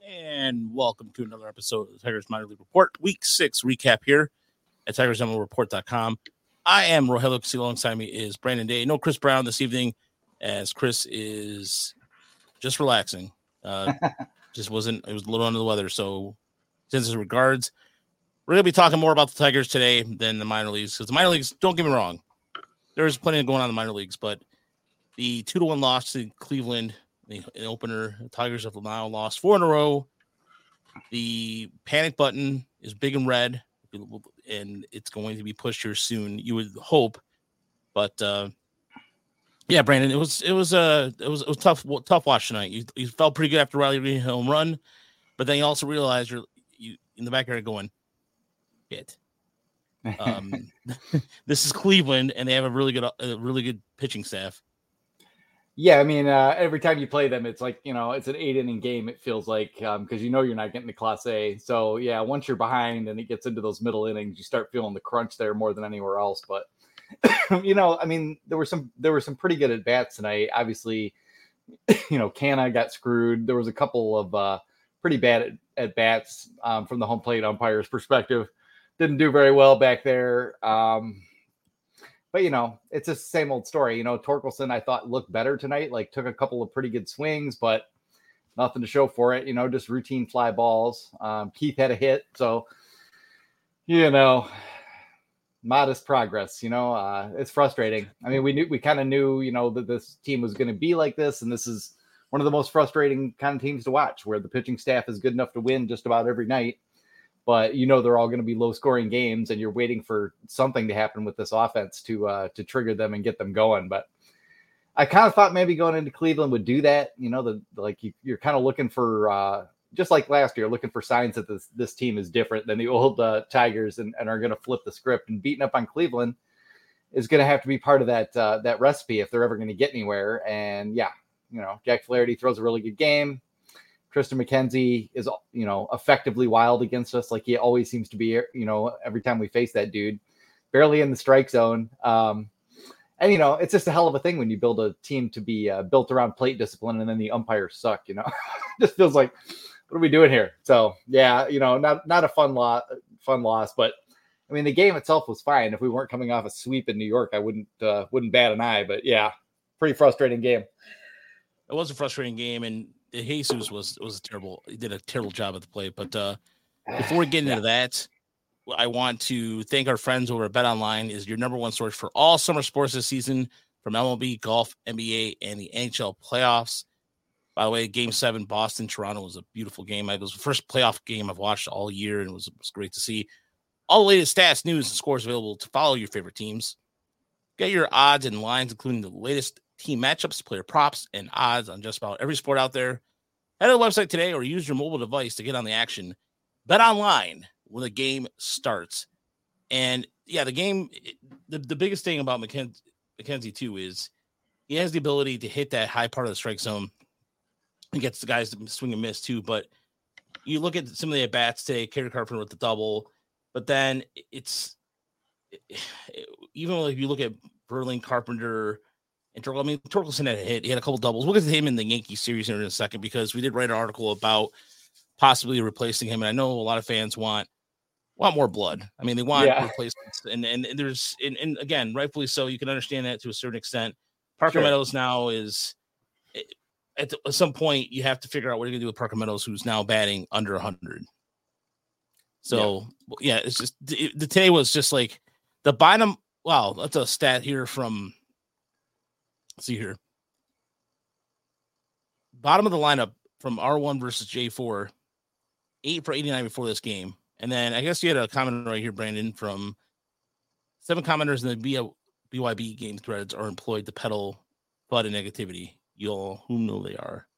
And welcome to another episode of the Tigers Minor League Report, Week 6 recap here at TigersMLReport.com. I am Rogelio Castillo. Alongside me is Brandon Day. No Chris Brown this evening, as Chris is just relaxing. It was a little under the weather, so sends his regards. We're going to be talking more about the Tigers today than the minor leagues, because the minor leagues, don't get me wrong, there's plenty going on in the minor leagues, but the 2-1 loss to Cleveland, the opener, the Tigers have now lost 4 in a row. The panic button is big and red, and it's going to be pushed here soon, you would hope. But yeah, Brandon, it was tough watch tonight. You felt pretty good after Riley Green home run, but then you also realized you in the back area going, shit. This is Cleveland, and they have a really good pitching staff. Yeah, I mean, every time you play them, it's like, it's an 8-inning game, it feels like, because you're not getting to Class A. So, yeah, once you're behind and it gets into those middle innings, you start feeling the crunch there more than anywhere else. But, I mean, there were some pretty good at-bats tonight. Obviously, Canna got screwed. There was a couple of pretty bad at-bats from the home plate umpire's perspective. Didn't do very well back there. But, it's just the same old story. Torkelson, I thought, looked better tonight, like took a couple of pretty good swings, but nothing to show for it, just routine fly balls. Keith had a hit. So, modest progress, it's frustrating. I mean, we kind of knew, that this team was going to be like this. And this is one of the most frustrating kind of teams to watch, where the pitching staff is good enough to win just about every night. But they're all going to be low-scoring games, and you're waiting for something to happen with this offense to trigger them and get them going. But I kind of thought maybe going into Cleveland would do that. You're kind of looking for just like last year, looking for signs that this team is different than the old Tigers and are going to flip the script. And beating up on Cleveland is going to have to be part of that recipe if they're ever going to get anywhere. And yeah, Jack Flaherty throws a really good game. Tristan McKenzie is, effectively wild against us, like he always seems to be, every time we face that dude. Barely in the strike zone. And, it's just a hell of a thing when you build a team to be built around plate discipline and then the umpires suck, just feels like, what are we doing here? So, yeah, not a fun loss. But, I mean, the game itself was fine. If we weren't coming off a sweep in New York, I wouldn't bat an eye. But, yeah, pretty frustrating game. It was a frustrating game, and Jesus was terrible. He did a terrible job at the plate. But before we get into that, I want to thank our friends over at BetOnline, is your number one source for all summer sports this season, from MLB, golf, NBA, and the NHL playoffs. By the way, Game 7, Boston-Toronto was a beautiful game. It was the first playoff game I've watched all year, and it was great to see. All the latest stats, news, and scores available to follow your favorite teams. Get your odds and lines, including the latest team matchups, player props, and odds on just about every sport out there. Head to the website today or use your mobile device to get on the action. Bet online when the game starts. And yeah, the game, the biggest thing about McKenzie too is he has the ability to hit that high part of the strike zone and gets the guys to swing and miss too. But you look at some of the at-bats today, Kerry Carpenter with the double, but then even if you look at Berlin, Carpenter, and Torkelson had a hit. He had a couple doubles. We'll get to him in the Yankee series in a second, because we did write an article about possibly replacing him. And I know a lot of fans want more blood. I mean, they want replacements. And there's, and again, rightfully so. You can understand that to a certain extent. Parker Meadows now is, at some point, you have to figure out what you're going to do with Parker Meadows, who's now batting under 100. So, yeah, it's just, the today was just like the bottom. Wow, that's a stat here from, let's see here. Bottom of the lineup from R1 versus J4, 8 for 89 before this game. And then I guess you had a comment right here, Brandon, from 7 commenters in the BYB game threads are employed to peddle FUD and negativity. Y'all, who know they are?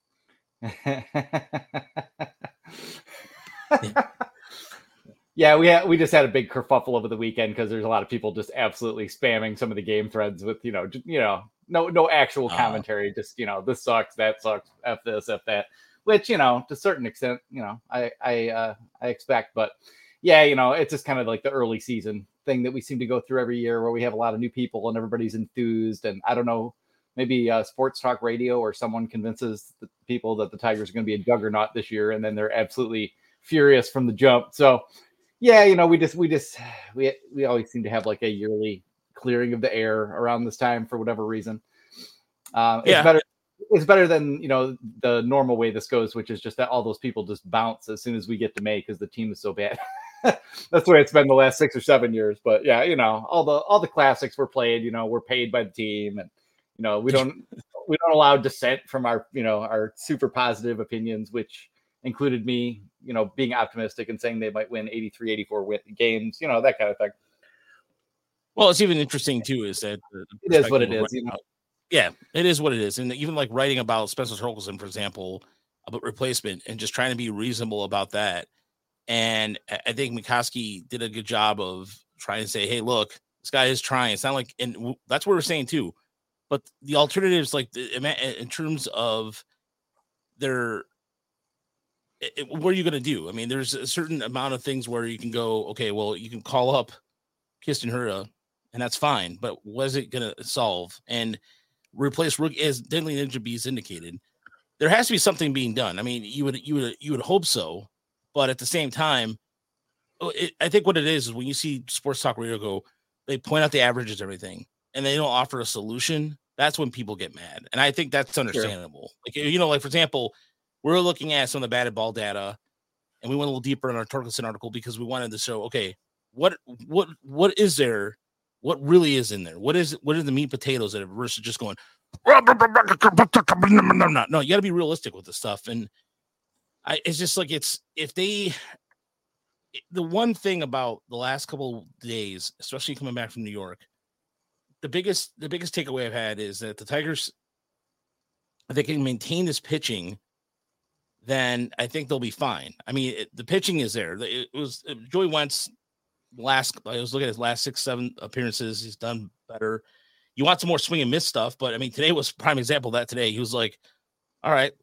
Yeah, we just had a big kerfuffle over the weekend because there's a lot of people just absolutely spamming some of the game threads with no actual commentary, just this sucks, that sucks, f this, f that, which to a certain extent I expect, but yeah, it's just kind of like the early season thing that we seem to go through every year, where we have a lot of new people and everybody's enthused, and I don't know maybe sports talk radio or someone convinces the people that the Tigers are going to be a juggernaut this year, and then they're absolutely furious from the jump. So yeah, we always seem to have like a yearly clearing of the air around this time for whatever reason. It's better than the normal way this goes, which is just that all those people just bounce as soon as we get to May because the team is so bad. That's the way it's been the last 6 or 7 years. But yeah, all the classics were played. We're paid by the team, and we don't allow dissent from our super positive opinions, which included me, being optimistic and saying they might win 83, 84 games, that kind of thing. Well, it's even interesting too is that it is what it is. Yeah, it is what it is. And even like writing about Spencer Torkelson, for example, about replacement and just trying to be reasonable about that. And I think McCoskey did a good job of trying to say, hey, look, this guy is trying. It's not like, and that's what we're saying too. But the alternatives, like in terms of what are you going to do? I mean, there's a certain amount of things where you can go, okay, well, you can call up Kirsten Hura, and that's fine. But what is it going to solve? And replace Rook, as Deadly Ninja Bees indicated, there has to be something being done. I mean, you would hope so, but at the same time, I think what it is when you see sports talk radio go, they point out the averages, everything, and they don't offer a solution. That's when people get mad, and I think that's understandable. Sure. Like like for example, we're looking at some of the batted ball data, and we went a little deeper in our Torkelson article because we wanted to show, okay, what is there. What really is in there? What are the meat potatoes that are versus just going? No, you got to be realistic with this stuff. And it's just like the one thing about the last couple of days, especially coming back from New York, the biggest takeaway I've had is that the Tigers, if they can maintain this pitching, then I think they'll be fine. I mean, the pitching is there. It was Joey Wentz. I was looking at his last 6-7 appearances. He's done better. You want some more swing and miss stuff, but I mean, today was a prime example of that. Today he was like, all right,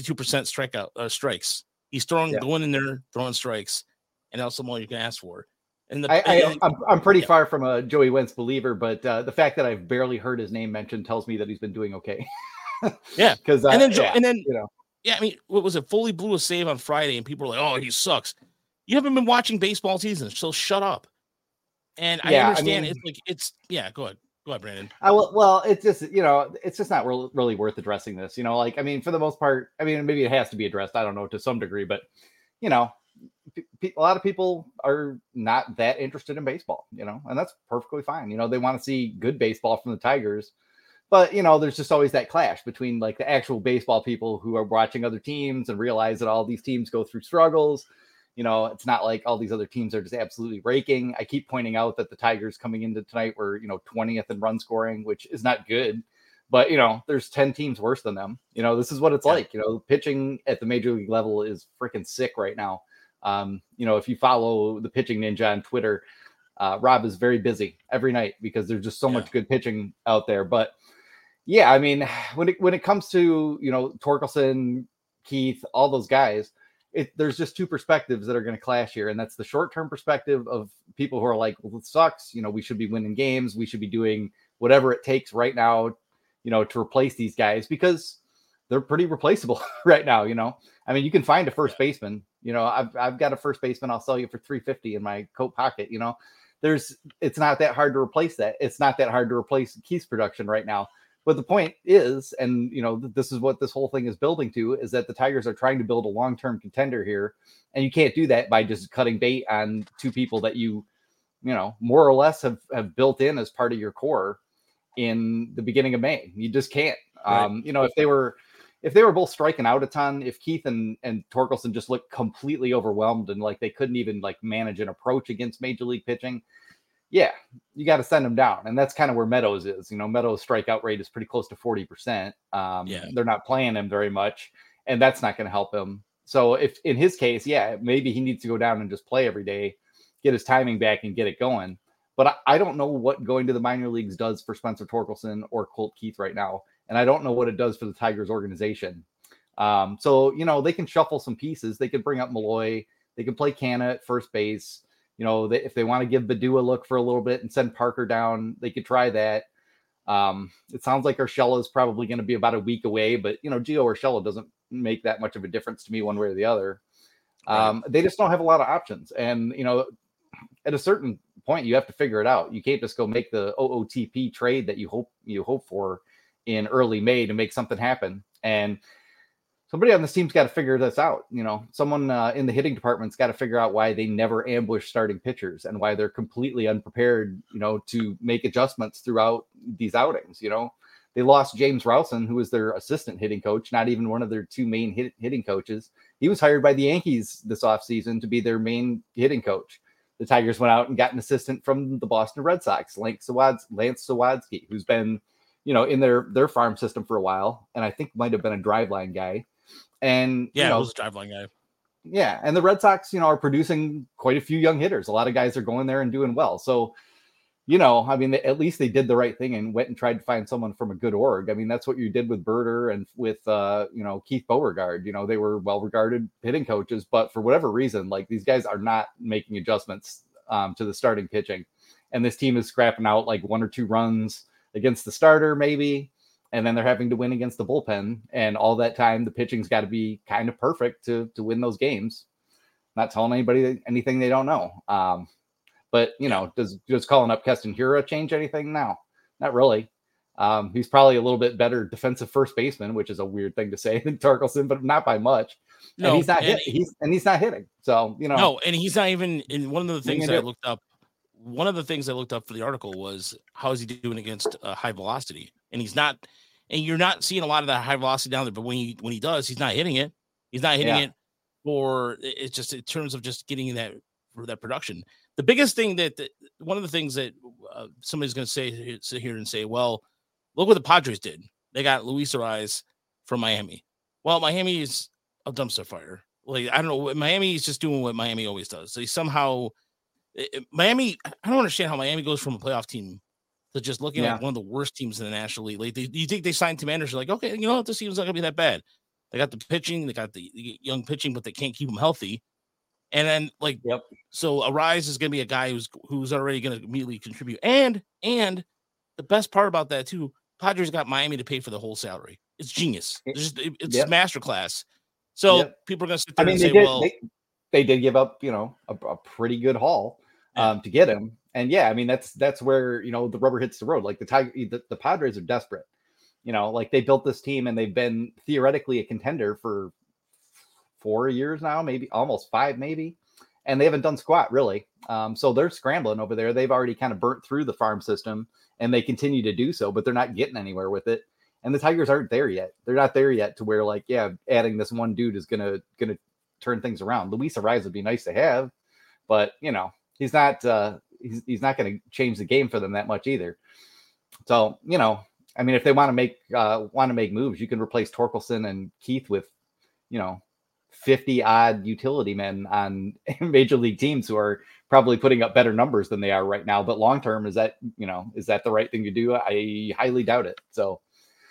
62% strikes. He's going in there, throwing strikes, and that's all you can ask for. And I'm pretty far from a Joey Wentz believer, but the fact that I've barely heard his name mentioned tells me that he's been doing okay. Yeah, because I mean, what was it? Foley blew a save on Friday, and people were like, "Oh, he sucks." You haven't been watching baseball season, so shut up. And I understand go ahead, Brandon. Well, it's just it's just not really worth addressing this. For the most part, I mean, maybe it has to be addressed. I don't know, to some degree, but a lot of people are not that interested in baseball, and that's perfectly fine. They want to see good baseball from the Tigers, but there's just always that clash between like the actual baseball people who are watching other teams and realize that all these teams go through struggles. It's not like all these other teams are just absolutely raking. I keep pointing out that the Tigers coming into tonight were, 20th in run scoring, which is not good. But, there's 10 teams worse than them. This is what it's like. Pitching at the major league level is freaking sick right now. If you follow the Pitching Ninja on Twitter, Rob is very busy every night because there's just so much good pitching out there. But, yeah, I mean, when it comes to, Torkelson, Keith, all those guys, there's just two perspectives that are going to clash here. And that's the short-term perspective of people who are like, well, it sucks. We should be winning games. We should be doing whatever it takes right now, to replace these guys because they're pretty replaceable right now. I mean, you can find a first baseman, I've got a first baseman. I'll sell you for $350 in my coat pocket. It's not that hard to replace that. It's not that hard to replace Keith's production right now. But the point is, and this is what this whole thing is building to, is that the Tigers are trying to build a long-term contender here, and you can't do that by just cutting bait on two people that you more or less have built in as part of your core in the beginning of May. You just can't. Right. If they were both striking out a ton, if Keith and Torkelson just looked completely overwhelmed and like they couldn't even like manage an approach against major league pitching. Yeah, you got to send them down. And that's kind of where Meadows is. Meadows' strikeout rate is pretty close to 40%. They're not playing him very much, and that's not going to help him. So if in his case, maybe he needs to go down and just play every day, get his timing back and get it going. But I don't know what going to the minor leagues does for Spencer Torkelson or Colt Keith right now. And I don't know what it does for the Tigers organization. So they can shuffle some pieces. They could bring up Malloy. They can play Canna at first base. If they want to give Badu a look for a little bit and send Parker down, they could try that. It sounds like Urshela is probably going to be about a week away, but Gio Urshela doesn't make that much of a difference to me one way or the other. Right. They just don't have a lot of options, and at a certain point, you have to figure it out. You can't just go make the OOTP trade that you hope for in early May to make something happen. And somebody on this team's got to figure this out. Someone in the hitting department's got to figure out why they never ambush starting pitchers and why they're completely unprepared, to make adjustments throughout these outings. They lost James Rowson, who was their assistant hitting coach, not even one of their two main hitting coaches. He was hired by the Yankees this offseason to be their main hitting coach. The Tigers went out and got an assistant from the Boston Red Sox, Lance Sawadsky, who's been, in their farm system for a while, and I think might have been a driveline guy. And it was a driveline guy. Yeah, and the Red Sox, are producing quite a few young hitters. A lot of guys are going there and doing well. So, at least they did the right thing and went and tried to find someone from a good org. That's what you did with Berter and with Keith Beauregard. They were well-regarded hitting coaches, but for whatever reason, like, these guys are not making adjustments to the starting pitching, and this team is scrapping out like 1 or 2 runs against the starter, maybe. And then they're having to win against the bullpen. And all that time, the pitching's got to be kind of perfect to win those games. Not telling anybody anything they don't know. But, does just calling up Keston Hiura change anything? No, not really. He's probably a little bit better defensive first baseman, which is a weird thing to say than Torkelson, but not by much. No, and he's not hitting. He's not hitting. So, No, and he's not even in one of the things that I looked up. One of the things I looked up for the article was how is he doing against high velocity? And he's not, and you're not seeing a lot of that high velocity down there. But when he does, he's not hitting it. He's not hitting it for it's just in terms of just getting that for that production. The biggest thing one of the things that somebody's going to sit here and say, well, look what the Padres did. They got Luis Arraez from Miami. Well, Miami is a dumpster fire. Like, I don't know. Miami is just doing what Miami always does. They somehow. Miami, I don't understand how Miami goes from a playoff team to just looking like one of the worst teams in the National League. Like, you think they signed Tim Anderson? Like, okay, this team's not gonna be that bad. They got the pitching, they got the young pitching, but they can't keep them healthy. And then, so Arraez is gonna be a guy who's already gonna immediately contribute. And the best part about that too, Padres got Miami to pay for the whole salary. It's genius. It's masterclass. So people are gonna sit there and say, they did give up, a pretty good haul to get him. And that's where, the rubber hits the road. Like the Padres are desperate, like they built this team and they've been theoretically a contender for 4 years now, maybe almost 5, maybe. And they haven't done squat really. So they're scrambling over there. They've already kind of burnt through the farm system and they continue to do so, but they're not getting anywhere with it. And the Tigers aren't there yet. They're not there yet to where adding this one dude is going to turn things around. Luis Arraez would be nice to have, but he's not he's not going to change the game for them that much either. So if they want to make moves, you can replace Torkelson and Keith with 50 odd utility men on major league teams who are probably putting up better numbers than they are right now. But long term, is that the right thing to do? I highly doubt it. So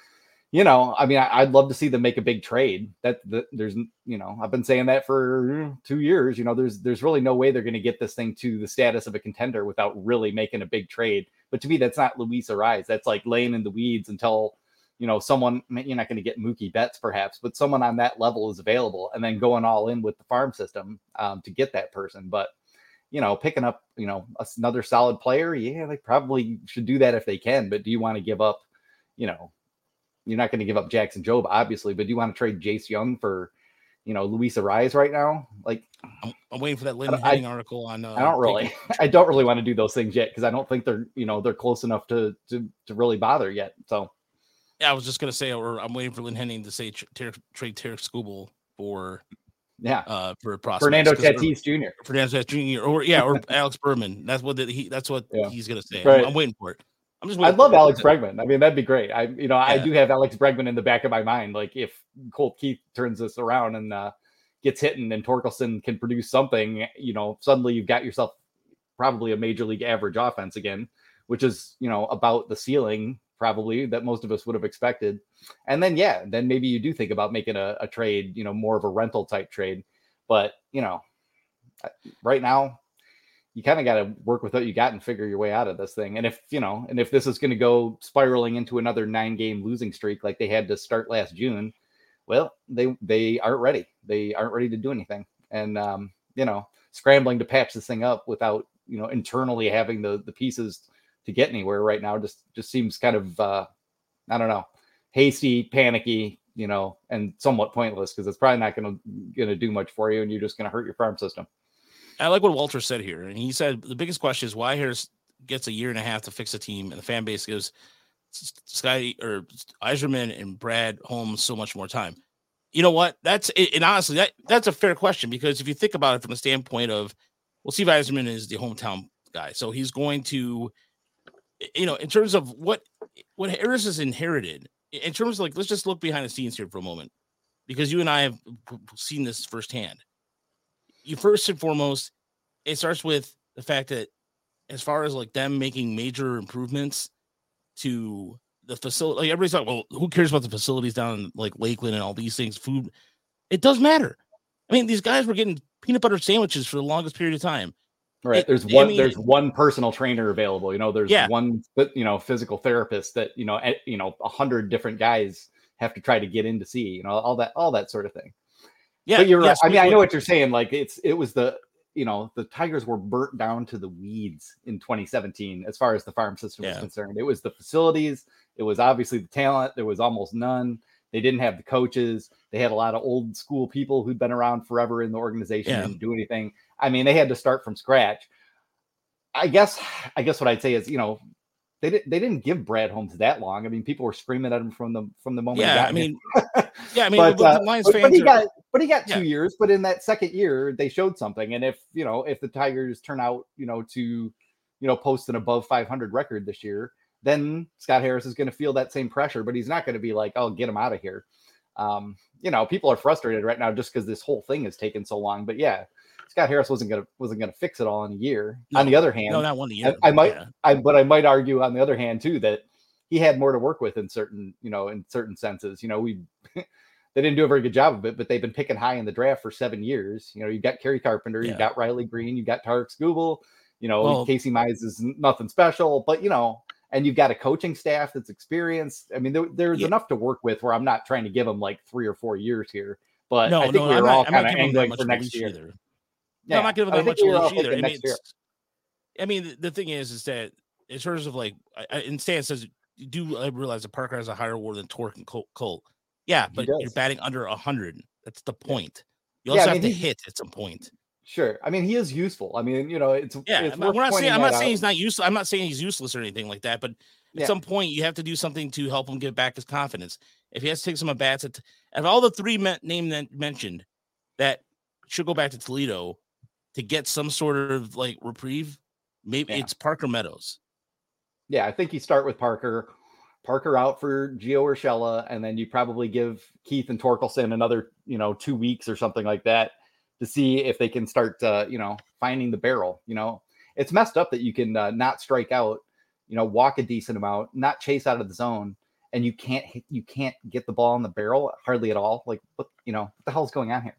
I'd love to see them make a big trade. There's, I've been saying that for 2 years. There's really no way they're going to get this thing to the status of a contender without really making a big trade. But to me, that's not Luis Arraez. That's like laying in the weeds until, someone, you're not going to get Mookie Betts perhaps, but someone on that level is available and then going all in with the farm system to get that person. But, picking up, another solid player. Yeah, they probably should do that if they can. But do you want to give up, you're not going to give up Jackson Jobe, obviously, but do you want to trade Jace Young for, Luis Arraez right now? Like, I'm waiting for that Lynn Henning article on. I don't really want to do those things yet because I don't think they're close enough to really bother yet. So, yeah, I was just going to say, I'm waiting for Lynn Henning to say trade Tarek Skubal for prospects. Fernando Tatis Jr. Fernando Tatis Jr. or Alex Berman. That's what he's going to say. Right. I'm waiting for it. I'd love Alex Bregman. that'd be great. I do have Alex Bregman in the back of my mind. Like if Colt Keith turns this around and gets hitting and Torkelson can produce something, suddenly you've got yourself probably a major league average offense again, which is, about the ceiling probably that most of us would have expected. And then, then maybe you do think about making a trade, more of a rental type trade. But, right now, you kind of got to work with what you got and figure your way out of this thing. And if this is going to go spiraling into another 9-game losing streak like they had to start last June, well, they aren't ready. They aren't ready to do anything. And, scrambling to patch this thing up without, internally having the pieces to get anywhere right now just seems kind of, I don't know, hasty, panicky, and somewhat pointless, because it's probably not going to do much for you, and you're just going to hurt your farm system. I like what Walter said here. And he said the biggest question is why Harris gets a year and a half to fix a team, and the fan base gives Scotty or Yzerman and Brad Holmes so much more time. You know what? That's it. And honestly, that's a fair question, because if you think about it from the standpoint of, well, Steve Yzerman is the hometown guy. So he's going to, in terms of what Harris has inherited, in terms of like, let's just look behind the scenes here for a moment, because you and I have seen this firsthand. You first and foremost, it starts with the fact that as far as like them making major improvements to the facility, like everybody's like, well, who cares about the facilities down in like Lakeland and all these things? Food, it does matter. I mean, these guys were getting peanut butter sandwiches for the longest period of time. Right. There's one personal trainer available. There's one, physical therapist that, 100 different guys have to try to get in to see, all that sort of thing. Yeah. But you're right. I mean, I know what you're saying. Like it was the Tigers were burnt down to the weeds in 2017, as far as the farm system was concerned. It was the facilities. It was obviously the talent. There was almost none. They didn't have the coaches. They had a lot of old school people who'd been around forever in the organization and didn't do anything. I mean, they had to start from scratch. I guess what I'd say is, they didn't give Brad Holmes that long. I mean, people were screaming at him from the moment. Yeah, I mean, but the Lions fans he got 2 years. But in that second year, they showed something. And if the Tigers turn out, to post an above 500 record this year, then Scott Harris is going to feel that same pressure. But he's not going to be like, "Oh, get him out of here." People are frustrated right now just because this whole thing has taken so long. But yeah, Scott Harris wasn't gonna fix it all in a year. No, on the other hand, no, not 1 year. I might argue on the other hand too that he had more to work with in certain senses. They didn't do a very good job of it, but they've been picking high in the draft for 7 years. You got Kerry Carpenter, you got Riley Green, you got Tarek Skubal, Casey Mize is nothing special, but and you've got a coaching staff that's experienced. I mean, there's enough to work with where I'm not trying to give them like 3 or 4 years here, but I think we're all kind of angling for next year. Either. Yeah, I'm not giving that much leash either. I mean, the thing is that in terms of like, and Stan says, I realize that Parker has a higher WAR than Torque and Colt. Yeah, but you're batting under 100. That's the point. You also have to hit at some point. Sure. I mean, he is useful. I mean, it's I'm not saying he's not useless. I'm not saying he's useless or anything like that, but at some point you have to do something to help him get back his confidence. If he has to take some at bats, of all the three names that mentioned that should go back to Toledo to get some sort of like reprieve, maybe it's Parker Meadows. Yeah, I think you start with Parker out for Gio Urshela, and then you probably give Keith and Torkelson another, 2 weeks or something like that to see if they can start, finding the barrel. It's messed up that you can not strike out, walk a decent amount, not chase out of the zone, and you can't get the ball in the barrel hardly at all. Like, what the hell's going on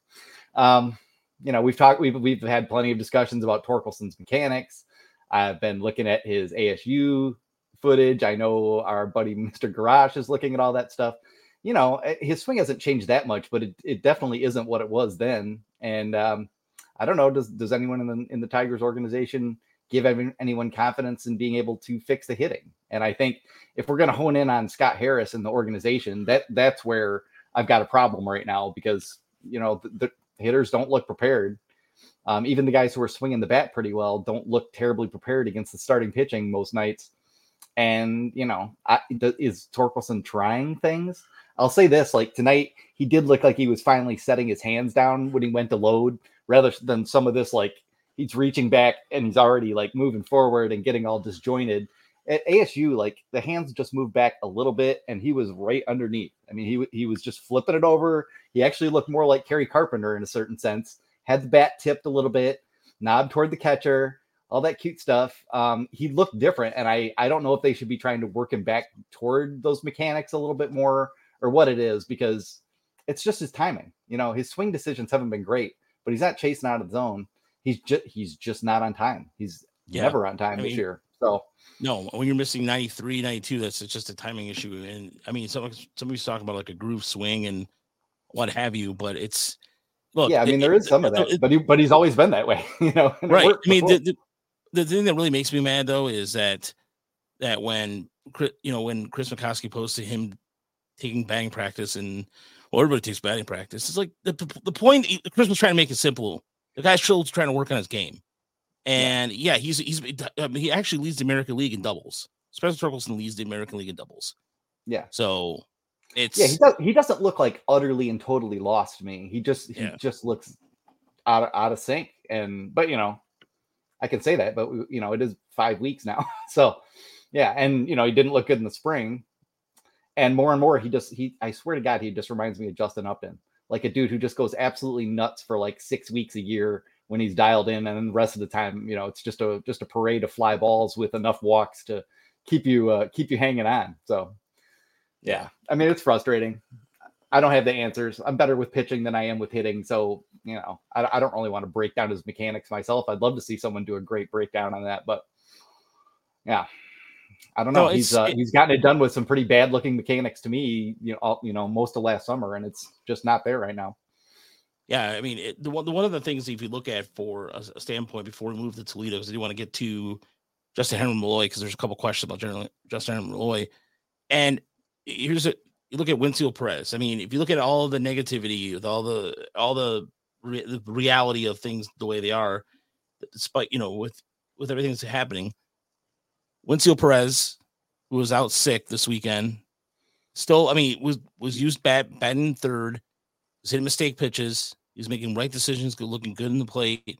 here? We've had plenty of discussions about Torkelson's mechanics. I've been looking at his ASU footage. I know our buddy Mr. Garage is looking at all that stuff. His swing hasn't changed that much, but it definitely isn't what it was then. And I don't know, does anyone in the Tigers organization give anyone confidence in being able to fix the hitting? And I think if we're going to hone in on Scott Harris in the organization, that's where I've got a problem right now, because the hitters don't look prepared. Even the guys who are swinging the bat pretty well don't look terribly prepared against the starting pitching most nights. And, is Torkelson trying things? I'll say this, like tonight, he did look like he was finally setting his hands down when he went to load, rather than some of this, like he's reaching back and he's already like moving forward and getting all disjointed. At ASU, like the hands just moved back a little bit and he was right underneath. I mean, he was just flipping it over. He actually looked more like Kerry Carpenter in a certain sense, had the bat tipped a little bit, knob toward the catcher, all that cute stuff. He looked different, and I don't know if they should be trying to work him back toward those mechanics a little bit more or what it is, because it's just his timing. His swing decisions haven't been great, but he's not chasing out of the zone. he's just not on time. He's never on time this year. So no, when you're missing 93, 92, that's just a timing issue. And I mean, somebody's talking about like a groove swing and what have you, but it's look. Yeah, I mean, there is some of that, but he's always been that way, you know. Right. I mean, the thing that really makes me mad though is that when Chris McCoskey posted him taking batting practice, and everybody takes batting practice, it's like the point. Chris was trying to make it simple. The guy's still trying to work on his game, and he actually leads the American League in doubles. Spencer Torkelson leads the American League in doubles. Yeah. So it's he doesn't look like utterly and totally lost to me. He just looks out of sync. But you know, I can say that, but you know, it is 5 weeks now. So yeah, and you know, he didn't look good in the spring. And more, I swear to God, he just reminds me of Justin Upton, like a dude who just goes absolutely nuts for like 6 weeks a year when he's dialed in, and then the rest of the time, you know, it's just a parade of fly balls with enough walks to keep you hanging on. So yeah, I mean, it's frustrating. I don't have the answers. I'm better with pitching than I am with hitting, so you know, I don't really want to break down his mechanics myself. I'd love to see someone do a great breakdown on that, but yeah. I don't know. No, he's gotten it done with some pretty bad looking mechanics to me, you know, most of last summer, and it's just not there right now. Yeah, I mean, one of the things, if you look at for a standpoint before we move to Toledo, because I do want to get to Justin Henry Malloy, because there's a couple questions about Justin Henry Malloy, and you look at Wenceel Perez. I mean, if you look at all the negativity with all the reality of things the way they are, despite, you know, with everything that's happening. Wenceel Perez, who was out sick this weekend, still, I mean, was used batting third, was hitting mistake pitches. He was making right decisions, looking good in the plate.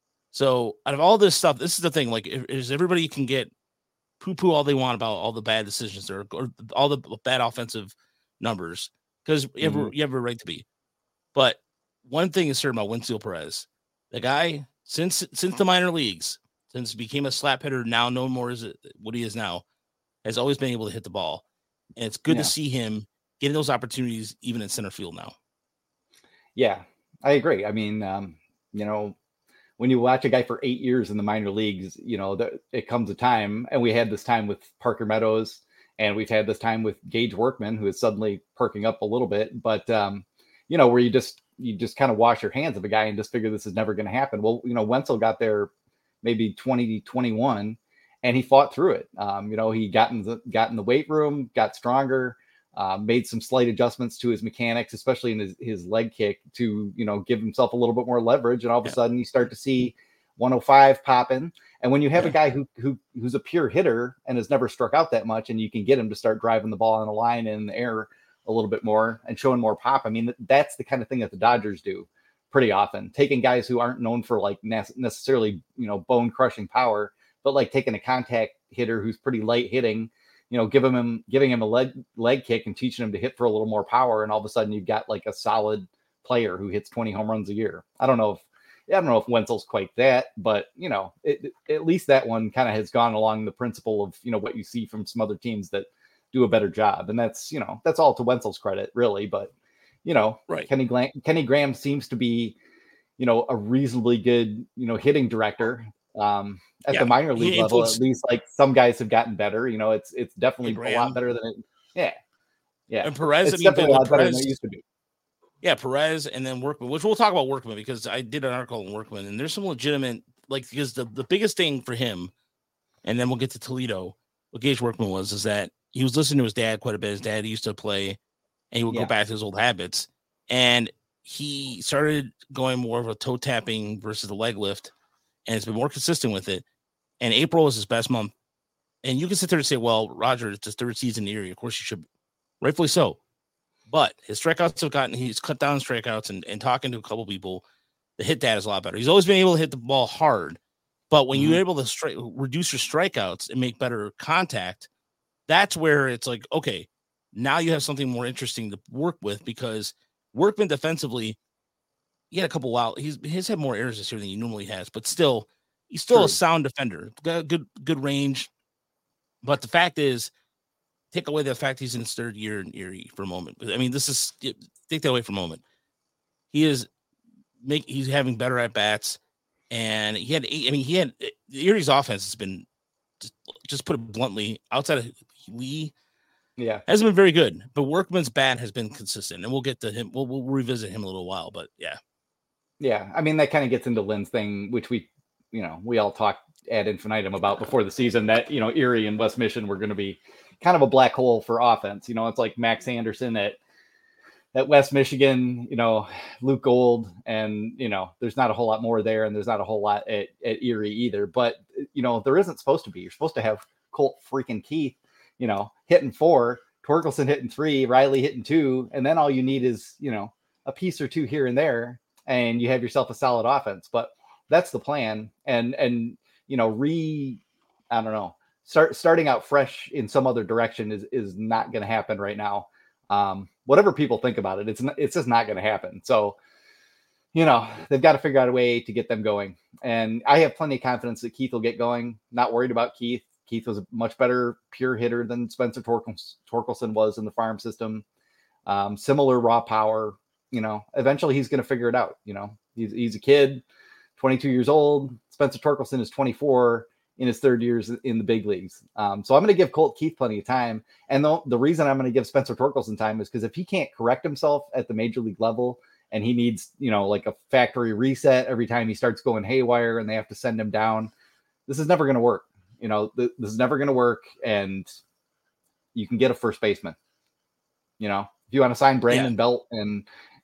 So out of all this stuff, this is the thing. Like, is everybody can get poo all they want about all the bad decisions or all the bad offensive numbers, because you have a right to be. But one thing is certain about Wenceel Perez, the guy since the minor leagues. Since he became a slap hitter, now no more is it what he is now, has always been able to hit the ball. And it's good to see him getting those opportunities even in center field now. Yeah, I agree. I mean, you know, when you watch a guy for 8 years in the minor leagues, you know, it comes a time, and we had this time with Parker Meadows, and we've had this time with Gage Workman, who is suddenly perking up a little bit. But, you know, where you just kind of wash your hands of a guy and just figure this is never going to happen. Well, you know, Wenceel got there maybe 2021, and he fought through it. You know, he got in the weight room, got stronger, made some slight adjustments to his mechanics, especially in his leg kick, to, you know, give himself a little bit more leverage. And all of a sudden you start to see 105 popping. And when you have a guy who's a pure hitter and has never struck out that much, and you can get him to start driving the ball on the line and in the air a little bit more and showing more pop. I mean, that's the kind of thing that the Dodgers do pretty often, taking guys who aren't known for like necessarily, you know, bone crushing power, but like taking a contact hitter who's pretty light hitting, you know, giving him a leg kick and teaching him to hit for a little more power. And all of a sudden you've got like a solid player who hits 20 home runs a year. I don't know if Wenzel's quite that, but you know, at least that one kind of has gone along the principle of, you know, what you see from some other teams that do a better job. And that's, you know, that's all to Wenzel's credit really, but you know, right. Kenny Graham seems to be, you know, a reasonably good, you know, hitting director at the minor league level. At least like some guys have gotten better. You know, it's definitely a lot better than it. Yeah. And Perez, it's definitely a lot better than it used to be. Yeah, Perez and then Workman, which we'll talk about Workman, because I did an article on Workman, and there's some legitimate, like, because the biggest thing for him, and then we'll get to Toledo, what Gage Workman is that he was listening to his dad quite a bit. His dad used to play, and he would go back to his old habits. And he started going more of a toe tapping versus the leg lift, and it's been more consistent with it. And April is his best month. And you can sit there and say, well, Roger, it's his third season in Erie. Of course you should. Rightfully so. But his strikeouts he's cut down strikeouts, and talking to a couple people, the hit data is a lot better. He's always been able to hit the ball hard. But when you're able to reduce your strikeouts and make better contact, that's where it's like, okay, now you have something more interesting to work with, because Workman defensively, he had a couple he's had more errors this year than he normally has, but still, he's still a sound defender. Got good range. But the fact is, take away the fact he's in his third year in Erie for a moment. I mean, take that away for a moment. He's having better at bats. And he had Erie's offense has been just put it bluntly, outside of Lee, hasn't been very good. But Workman's bat has been consistent, and we'll get to him. We'll revisit him in a little while, but yeah. I mean, that kind of gets into Lynn's thing, which we all talked ad infinitum about before the season. That Erie and West Mission were going to be kind of a black hole for offense. It's like Max Anderson at West Michigan, Luke Gold, and there's not a whole lot more there, and there's not a whole lot at Erie either. But there isn't supposed to be. You're supposed to have Colt freaking Keith, hitting 4, Torkelson hitting 3, Riley hitting 2, and then all you need is a piece or two here and there, and you have yourself a solid offense. But that's the plan, and I don't know, starting out fresh in some other direction is not going to happen right now. Whatever people think about it, it's just not going to happen. So, they've got to figure out a way to get them going. And I have plenty of confidence that Keith will get going. Not worried about Keith. Keith was a much better pure hitter than Spencer Torkelson was in the farm system. Similar raw power. Eventually he's going to figure it out. He's a kid, 22 years old. Spencer Torkelson is 24. In his third years in the big leagues. So I'm going to give Colt Keith plenty of time. And the reason I'm going to give Spencer Torkelson time is because if he can't correct himself at the major league level and he needs, like a factory reset every time he starts going haywire and they have to send him down, this is never going to work. This is never going to work. And you can get a first baseman. If you want to sign Brandon Belt and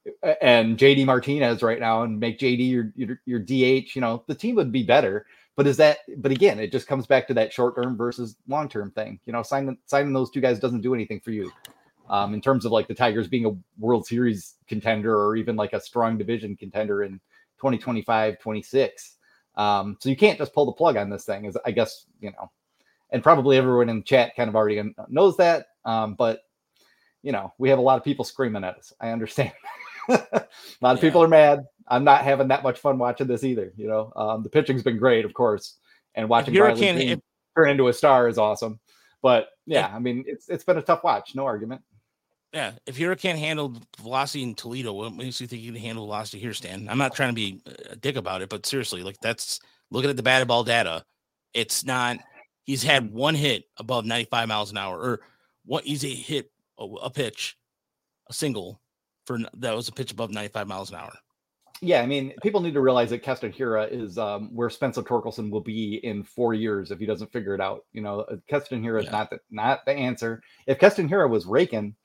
JD Martinez right now and make JD your DH, the team would be better. But again, it just comes back to that short-term versus long-term thing. Signing those two guys doesn't do anything for you in terms of like the Tigers being a World Series contender or even like a strong division contender in 2025, 26. So you can't just pull the plug on this thing, as I guess, and probably everyone in the chat kind of already knows that. But, we have a lot of people screaming at us. I understand. A lot of people are mad. I'm not having that much fun watching this either. The pitching's been great, of course, and watching Riley turn into a star is awesome. But I mean, it's been a tough watch. No argument. Yeah, if Hurricane handled velocity in Toledo, what makes you think you can handle velocity here, Stan? I'm not trying to be a dick about it, but seriously, like that's looking at the batted ball data. It's not. He's had one hit above 95 miles an hour, or what? He's hit a pitch, a single. That was a pitch above 95 miles an hour. Yeah, I mean, people need to realize that Keston Hiura is where Spencer Torkelson will be in 4 years if he doesn't figure it out. Keston Hiura is not the answer. If Keston Hiura was raking,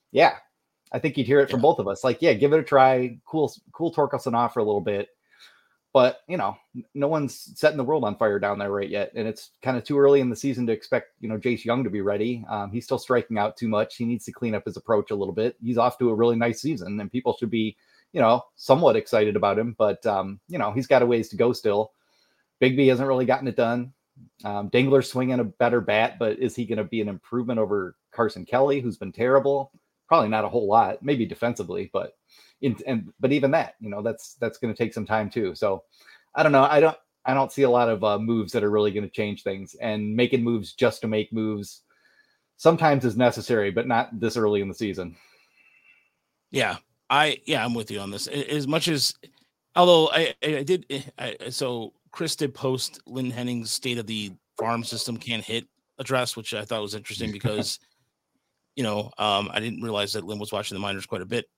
I think you'd hear it from both of us. Like, give it a try. Cool Torkelson off for a little bit. But, no one's setting the world on fire down there right yet. And it's kind of too early in the season to expect, Jace Young to be ready. He's still striking out too much. He needs to clean up his approach a little bit. He's off to a really nice season, and people should be, somewhat excited about him. But, he's got a ways to go still. Bigby hasn't really gotten it done. Dingler's swinging a better bat, but is he going to be an improvement over Carson Kelly, who's been terrible? Probably not a whole lot, maybe defensively, but even that, that's going to take some time too. So I don't know. I don't see a lot of moves that are really going to change things, and making moves just to make moves sometimes is necessary, but not this early in the season. Yeah, I'm with you on this. As much as, although so Chris did post Lynn Henning's State of the Farm System Can't Hit address, which I thought was interesting because, I didn't realize that Lynn was watching the minors quite a bit.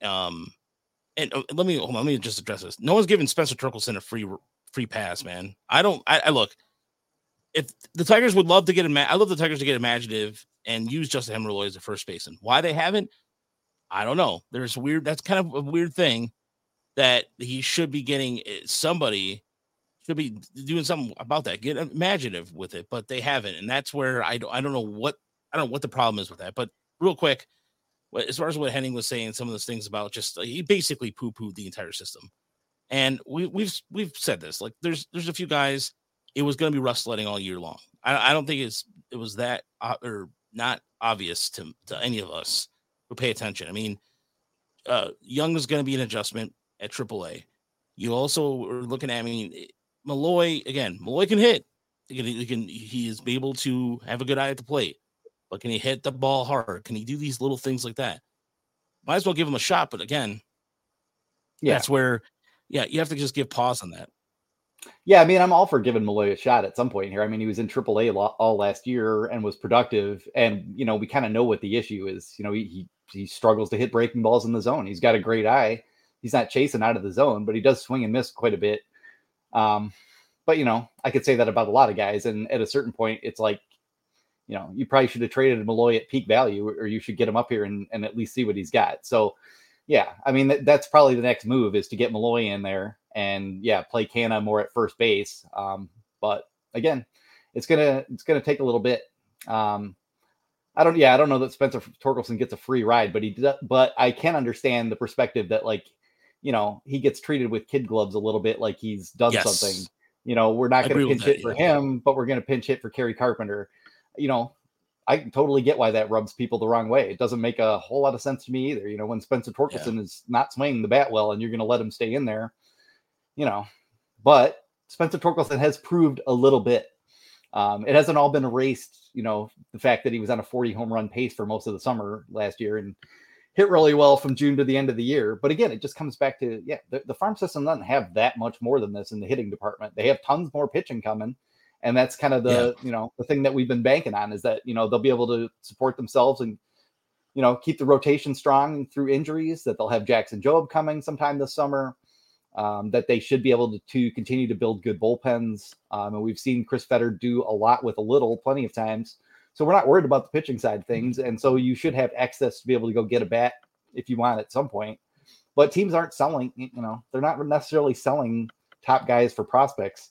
And let me just address this. No one's giving Spencer Torkelson a free pass, man. I look, if the Tigers would love to get I love the Tigers to get imaginative and use Justin Hemmerloy as a first baseman. Why they haven't, I don't know. That's kind of a weird thing that he should be getting. Somebody should be doing something about that. Get imaginative with it, but they haven't. And that's where I don't know what the problem is with that. But real quick, as far as what Henning was saying, some of those things about just he basically poo-pooed the entire system. And we've said this, like there's a few guys, it was going to be rough sledding all year long. I don't think it was that or not obvious to any of us who pay attention. I mean, Young is going to be an adjustment at AAA. You also are looking at, Malloy can hit. He is able to have a good eye at the plate, but can he hit the ball hard? Can he do these little things like that? Might as well give him a shot. But again, that's where, you have to just give pause on that. Yeah, I mean, I'm all for giving Malloy a shot at some point here. I mean, he was in AAA all last year and was productive, and we kind of know what the issue is. He struggles to hit breaking balls in the zone. He's got a great eye. He's not chasing out of the zone, but he does swing and miss quite a bit. But I could say that about a lot of guys, and at a certain point, it's like, you probably should have traded Malloy at peak value, or you should get him up here and at least see what he's got. So, yeah, I mean, that's probably the next move is to get Malloy in there and play Canha more at first base. But again, it's gonna take a little bit. I don't know that Spencer Torkelson gets a free ride, but I can understand the perspective that, like, he gets treated with kid gloves a little bit, like he's done something. We're not going to pinch hit for him, but we're going to pinch hit for Kerry Carpenter. I totally get why that rubs people the wrong way. It doesn't make a whole lot of sense to me either. When Spencer Torkelson is not swinging the bat well and you're going to let him stay in there, but Spencer Torkelson has proved a little bit. It hasn't all been erased, the fact that he was on a 40 home run pace for most of the summer last year and hit really well from June to the end of the year. But again, it just comes back to, the farm system doesn't have that much more than this in the hitting department. They have tons more pitching coming. And that's kind of the, the thing that we've been banking on is that, they'll be able to support themselves and, keep the rotation strong through injuries, that they'll have Jackson Jobe coming sometime this summer, that they should be able to continue to build good bullpens. And we've seen Chris Fetter do a lot with a little, plenty of times. So we're not worried about the pitching side of things. And so you should have access to be able to go get a bat if you want at some point. But teams aren't selling, they're not necessarily selling top guys for prospects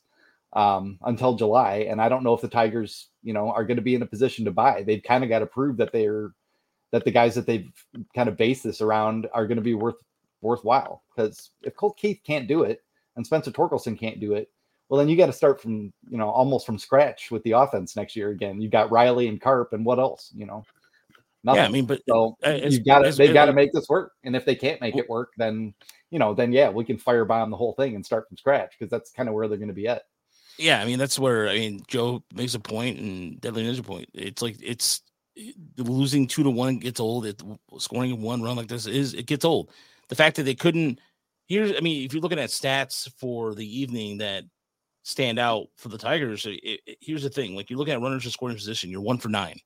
until July. And I don't know if the Tigers, are going to be in a position to buy. They've kind of got to prove that that the guys that they've kind of based this around are going to be worthwhile. Because if Colt Keith can't do it and Spencer Torkelson can't do it, well, then you got to start from, almost from scratch with the offense next year. Again, you've got Riley and Carp and what else, nothing. Yeah, I mean, but so they've got to make this work. And if they can't make it work, then we can firebomb the whole thing and start from scratch, because that's kind of where they're going to be at. Yeah, I mean, that's where, Joe makes a point and Deadly Ninja point. It's like, losing 2-1 gets old. Scoring 1 run like this it gets old. The fact that they couldn't, if you're looking at stats for the evening that stand out for the Tigers, here's the thing. Like, you're looking at runners in scoring position, you're 1 for 9.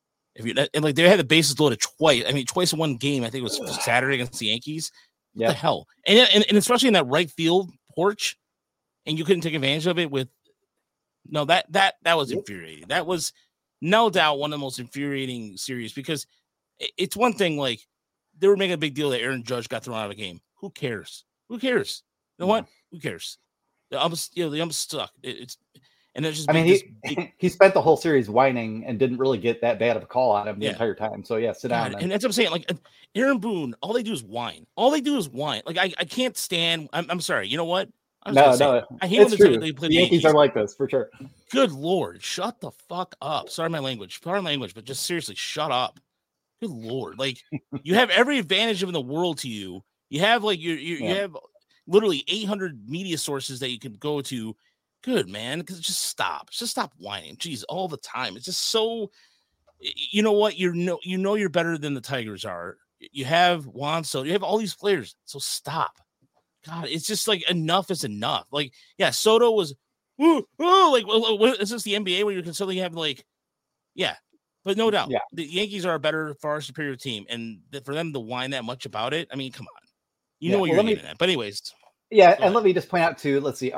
They had the bases loaded twice. Twice in one game. I think it was Saturday against the Yankees. What the hell? And especially in that right field porch, and you couldn't take advantage of it with. No, that was infuriating. That was no doubt one of the most infuriating series, because it's one thing, like, they were making a big deal that Aaron Judge got thrown out of the game. Who cares? You know what? Who cares? The ump's stuck. And it's just. He spent the whole series whining and didn't really get that bad of a call on him the entire time. So sit down. And that's what I'm saying. Like, Aaron Boone, all they do is whine. Like, I can't stand. I'm sorry. You know what? No. I hate when they play the Yankees are like this for sure. Good Lord, shut the fuck up. Sorry, my language. Pardon my language, but just seriously, shut up. Good Lord, like, you have every advantage in the world to you. You have you have literally 800 media sources that you can go to. Good, man, because just stop whining. Jeez, all the time. It's just so. You know what? You're better than the Tigers are. You have Juan Soto. You have all these players. So stop. God, it's just like enough is enough. Like, Soto was, like, is this the NBA where you're constantly having but no doubt, the Yankees are a better, far superior team, and for them to whine that much about it, I mean, come on, what you're getting at. But anyways, and let me just point out too. Let's see,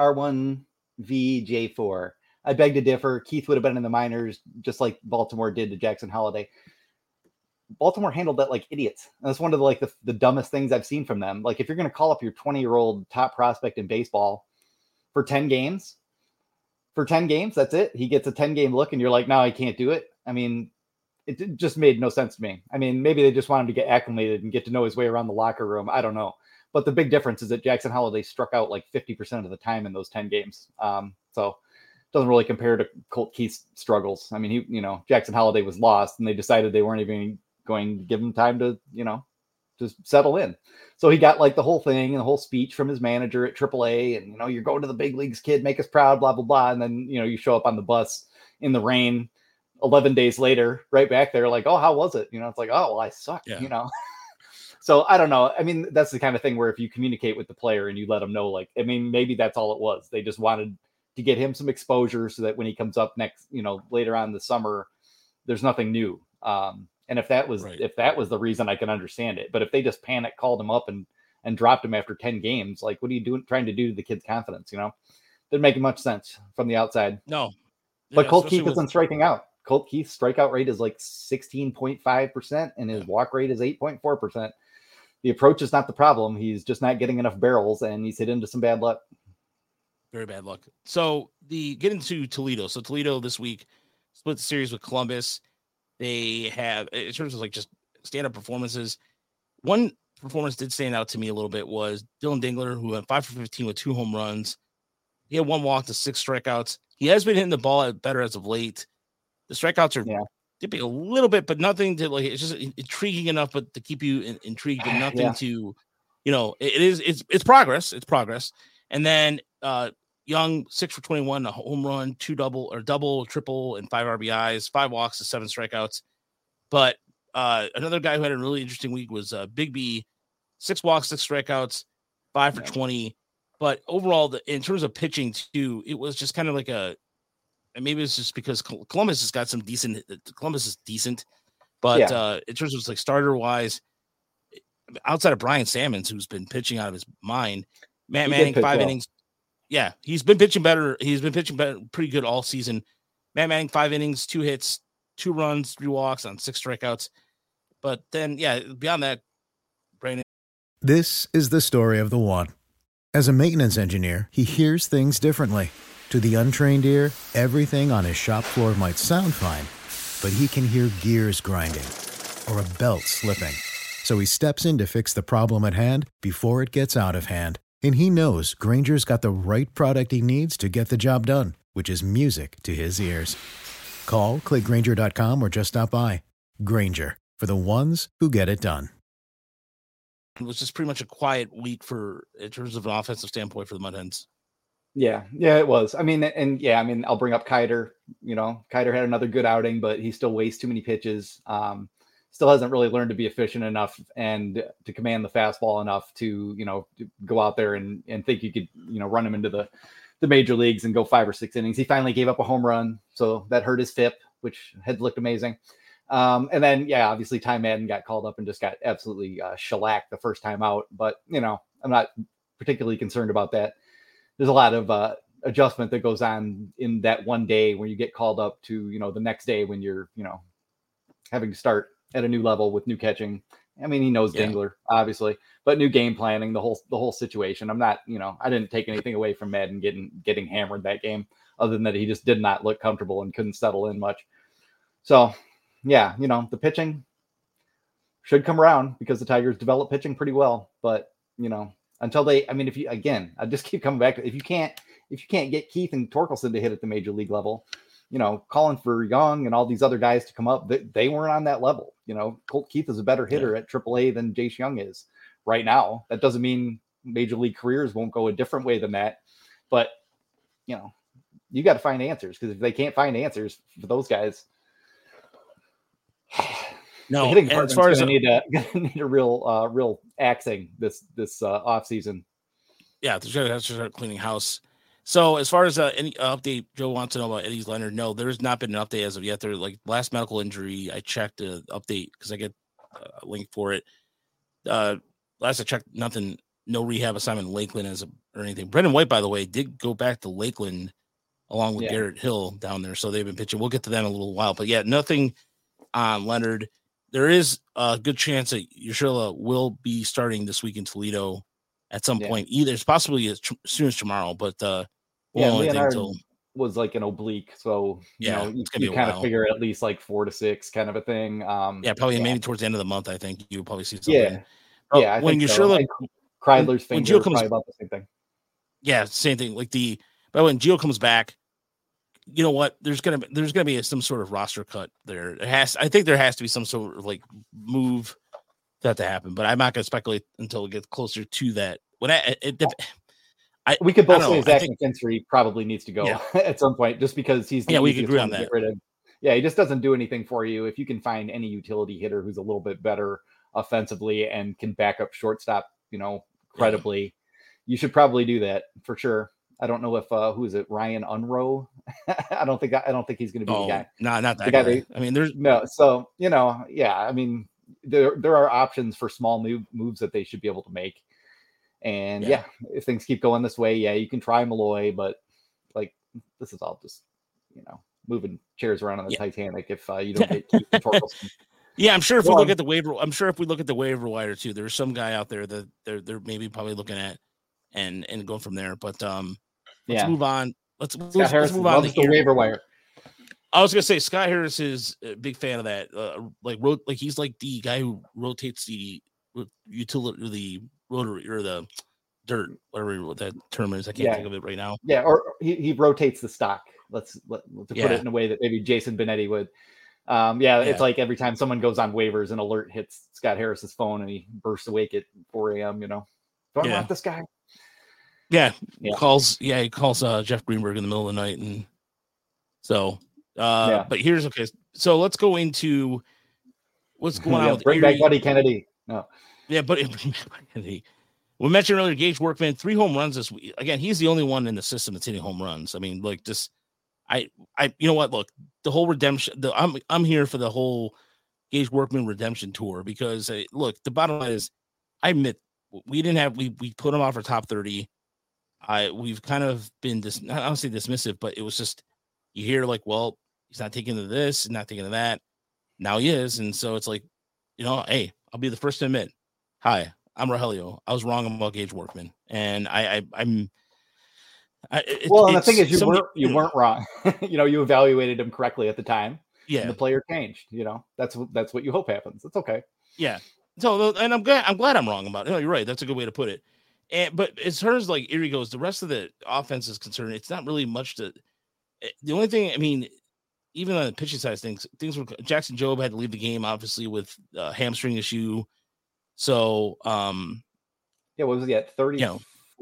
R1VJ4. I beg to differ. Keith would have been in the minors just like Baltimore did to Jackson Holliday. Baltimore handled that like idiots. And that's one of the dumbest things I've seen from them. Like, if you're going to call up your 20-year-old top prospect in baseball for 10 games, that's it. He gets a 10-game look and you're like, no, I can't do it. I mean, it just made no sense to me. I mean, maybe they just wanted him to get acclimated and get to know his way around the locker room. I don't know. But the big difference is that Jackson Holliday struck out like 50% of the time in those 10 games. So it doesn't really compare to Colt Keith's struggles. I mean, Jackson Holliday was lost and they decided they weren't even going to give him time to, just settle in. So he got like the whole thing and the whole speech from his manager at AAA and, you're going to the big leagues, kid, make us proud, blah, blah, blah. And then, you show up on the bus in the rain 11 days later, right back there, like, oh, how was it? It's like, oh, well, I suck, So I don't know. I mean, that's the kind of thing where if you communicate with the player and you let them know, like, I mean, maybe that's all it was. They just wanted to get him some exposure so that when he comes up next, later on in the summer, there's nothing new. And if that was the reason, I can understand it. But if they just panic called him up and dropped him after 10 games, like, what are you trying to do to the kid's confidence? Didn't make much sense from the outside. No. But Colt Keith isn't striking out. Colt Keith's strikeout rate is like 16.5%, and his walk rate is 8.4%. The approach is not the problem. He's just not getting enough barrels, and he's hit into some bad luck. Very bad luck. So get into Toledo. So Toledo this week split the series with Columbus. They have, in terms of like just stand-up performances, one performance did stand out to me a little bit was Dylan Dingler, who went 5 for 15 with 2 home runs. He had 1 walk to 6 strikeouts. He has been hitting the ball better as of late. The strikeouts are dipping a little bit, but nothing to like. It's just intriguing enough, but to keep you intrigued, but nothing to, it's progress. It's progress. And then Young 6 for 21, a home run, 2 double, triple, and 5 RBIs, 5 walks to 7 strikeouts. But another guy who had a really interesting week was Big B, 6 walks, 6 strikeouts, 5 for 20. But overall, in terms of pitching too, it was just kind of like and maybe it's just because Columbus has got some decent. Columbus is decent, but in terms of like starter wise, outside of Brian Sammons, who's been pitching out of his mind, Matt Manning 5 innings. Yeah, he's been pitching better. He's been pitching better, pretty good all season. Matt Manning 5 innings, 2 hits, 2 runs, 3 walks on 6 strikeouts. But then, beyond that, Brandon. This is the story of the one. As a maintenance engineer, he hears things differently. To the untrained ear, everything on his shop floor might sound fine, but he can hear gears grinding or a belt slipping. So he steps in to fix the problem at hand before it gets out of hand. And he knows Grainger's got the right product he needs to get the job done, which is music to his ears. Call, click Grainger.com, or just stop by. Grainger, for the ones who get it done. It was just pretty much a quiet week in terms of an offensive standpoint for the Mud Hens. Yeah, it was. I mean, I'll bring up Kiter. Kiter had another good outing, but he still wastes too many pitches. Still hasn't really learned to be efficient enough and to command the fastball enough to, to go out there and think you could, run him into the major leagues and go 5 or 6 innings. He finally gave up a home run, so that hurt his FIP, which had looked amazing. And then, obviously Ty Madden got called up and just got absolutely shellacked the first time out. But, I'm not particularly concerned about that. There's a lot of adjustment that goes on in that one day when you get called up to, the next day when you're, having to start at a new level with new catching. I mean, he knows Dingler, obviously, but new game planning, the whole situation. I'm not, I didn't take anything away from Madden getting hammered that game, other than that he just did not look comfortable and couldn't settle in much. So, the pitching should come around because the Tigers develop pitching pretty well, but until I I just keep coming back to, if you can't get Keith and Torkelson to hit at the major league level, calling for Young and all these other guys to come up, they weren't on that level. Colt Keith is a better hitter at AAA than Jace Young is right now. That doesn't mean major league careers won't go a different way than that, but you got to find answers, because if they can't find answers for those guys, no, the hitting department's going to need a real axing this off season. Yeah, they're going to start cleaning house. So as far as any update, Joe wants to know about Eddie's Leonard. No, there has not been an update as of yet. They're like last medical injury. I checked the update because I get a link for it. Last I checked, nothing, no rehab assignment in Lakeland or anything. Brendan White, by the way, did go back to Lakeland along with Garrett Hill down there. So they've been pitching. We'll get to them in a little while, but nothing on Leonard. There is a good chance that Urshela will be starting this week in Toledo at some point. Either it's possibly as soon as tomorrow, but Leonard was like an oblique, so you kind of figure at least like 4 to 6 kind of a thing. Probably maybe towards the end of the month. I think you'll probably see something. When Urshela, Kreidler's finger probably about the same thing. Yeah, same thing. But when Gio comes back, you know what? There's gonna be some sort of roster cut there. I think there has to be some sort of like move that to happen, but I'm not gonna speculate until it gets closer to that. We could both say Zach McKinstry probably needs to go at some point, just because he's we can agree on that. He just doesn't do anything for you. If you can find any utility hitter who's a little bit better offensively and can back up shortstop, credibly, you should probably do that for sure. I don't know if who is it, Ryan Unroe? I don't think he's going to be the guy. No, not that The guy. guy I mean, there's no. So yeah. I mean, there are options for small moves that they should be able to make. And yeah, if things keep going this way, yeah, you can try Malloy, but like this is all just moving chairs around on the Titanic if you don't get Keith Torkelson. Yeah, I'm sure if we look at the waiver wire too, there's some guy out there that they're maybe probably looking at and going from there. But let's move on. Let's move on to the waiver wire. I was gonna say Scott Harris is a big fan of that. He's like the guy who rotates the utility, the rotary or the dirt, whatever that term is. I can't think of it right now. Yeah, or he rotates the stock. Let's put it in a way that maybe Jason Benetti would. It's like every time someone goes on waivers, an alert hits Scott Harris's phone and he bursts awake at 4 a.m. Do I want this guy? He calls Jeff Greenberg in the middle of the night, and so but here's okay. So let's go into what's going on with bring back Buddy Kennedy. No. Yeah, Buddy Kennedy. We mentioned earlier Gage Workman, 3 home runs this week. Again, he's the only one in the system that's hitting home runs. I mean, like just you know what? Look, the whole redemption. I'm here for the whole Gage Workman redemption tour because look, the bottom line is, I admit we put him off for top 30. We've kind of been I don't say dismissive, but it was just you hear like, well, he's not taking to this, not taking to that. Now he is, and so it's like, hey, I'll be the first to admit, hi, I'm Rogelio. I was wrong about Gage Workman, and I'm. The thing is, you weren't wrong. You evaluated him correctly at the time. Yeah, and the player changed. That's what you hope happens. It's okay. Yeah. So, and I'm glad I'm wrong about it. You're right. That's a good way to put it. But as far as like Erie goes, the rest of the offense is concerned, it's not really much to. The only thing, I mean, even on the pitching side of things were Jackson Jobe had to leave the game obviously with a hamstring issue. So, what was he at 34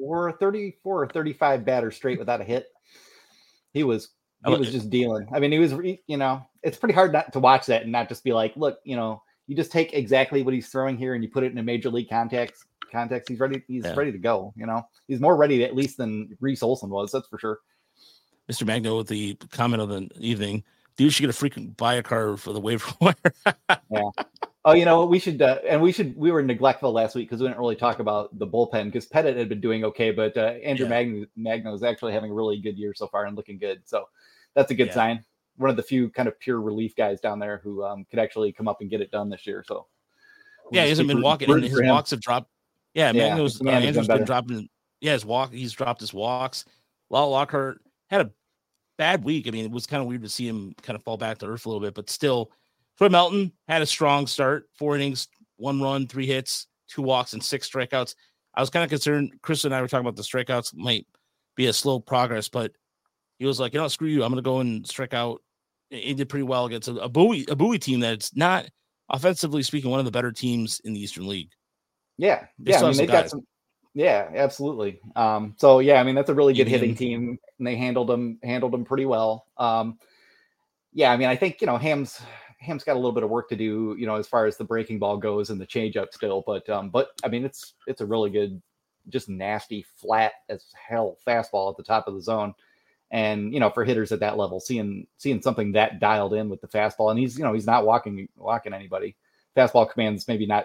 or 35 batters straight without a hit? He was just dealing. I mean, he was, it's pretty hard not to watch that and not just be like, look, you just take exactly what he's throwing here and you put it in a major league context. He's ready. He's ready to go. He's more ready at least than Reese Olson was. That's for sure. Mr. Magno with the comment of the evening, dude should get a freaking buy a car for the waiver wire. Yeah. Oh, we should, we were neglectful last week because we didn't really talk about the bullpen because Pettit had been doing okay, but Andrew Magno is actually having a really good year so far and looking good. So that's a good sign. One of the few kind of pure relief guys down there who could actually come up and get it done this year. So he hasn't been walking, and his walks have dropped. Yeah, Magno's Andrew's been dropping. Yeah, he's dropped his walks. Lockhart had a bad week. I mean, it was kind of weird to see him kind of fall back to earth a little bit, but still. Troy Melton had a strong start, 4 innings, 1 run, 3 hits, 2 walks, and 6 strikeouts. I was kind of concerned. Chris and I were talking about the strikeouts might be a slow progress, but he was like, screw you. I'm going to go and strike out. He did pretty well against a Bowie team that's not, offensively speaking, one of the better teams in the Eastern League. Yeah. I mean, they've got some. Yeah, absolutely. That's a really good hitting team, and they handled them pretty well. I mean, I think Ham's got a little bit of work to do, as far as the breaking ball goes and the changeup still. But I mean, it's a really good, just nasty, flat as hell fastball at the top of the zone. And for hitters at that level, seeing something that dialed in with the fastball, and he's not walking anybody. Fastball commands maybe not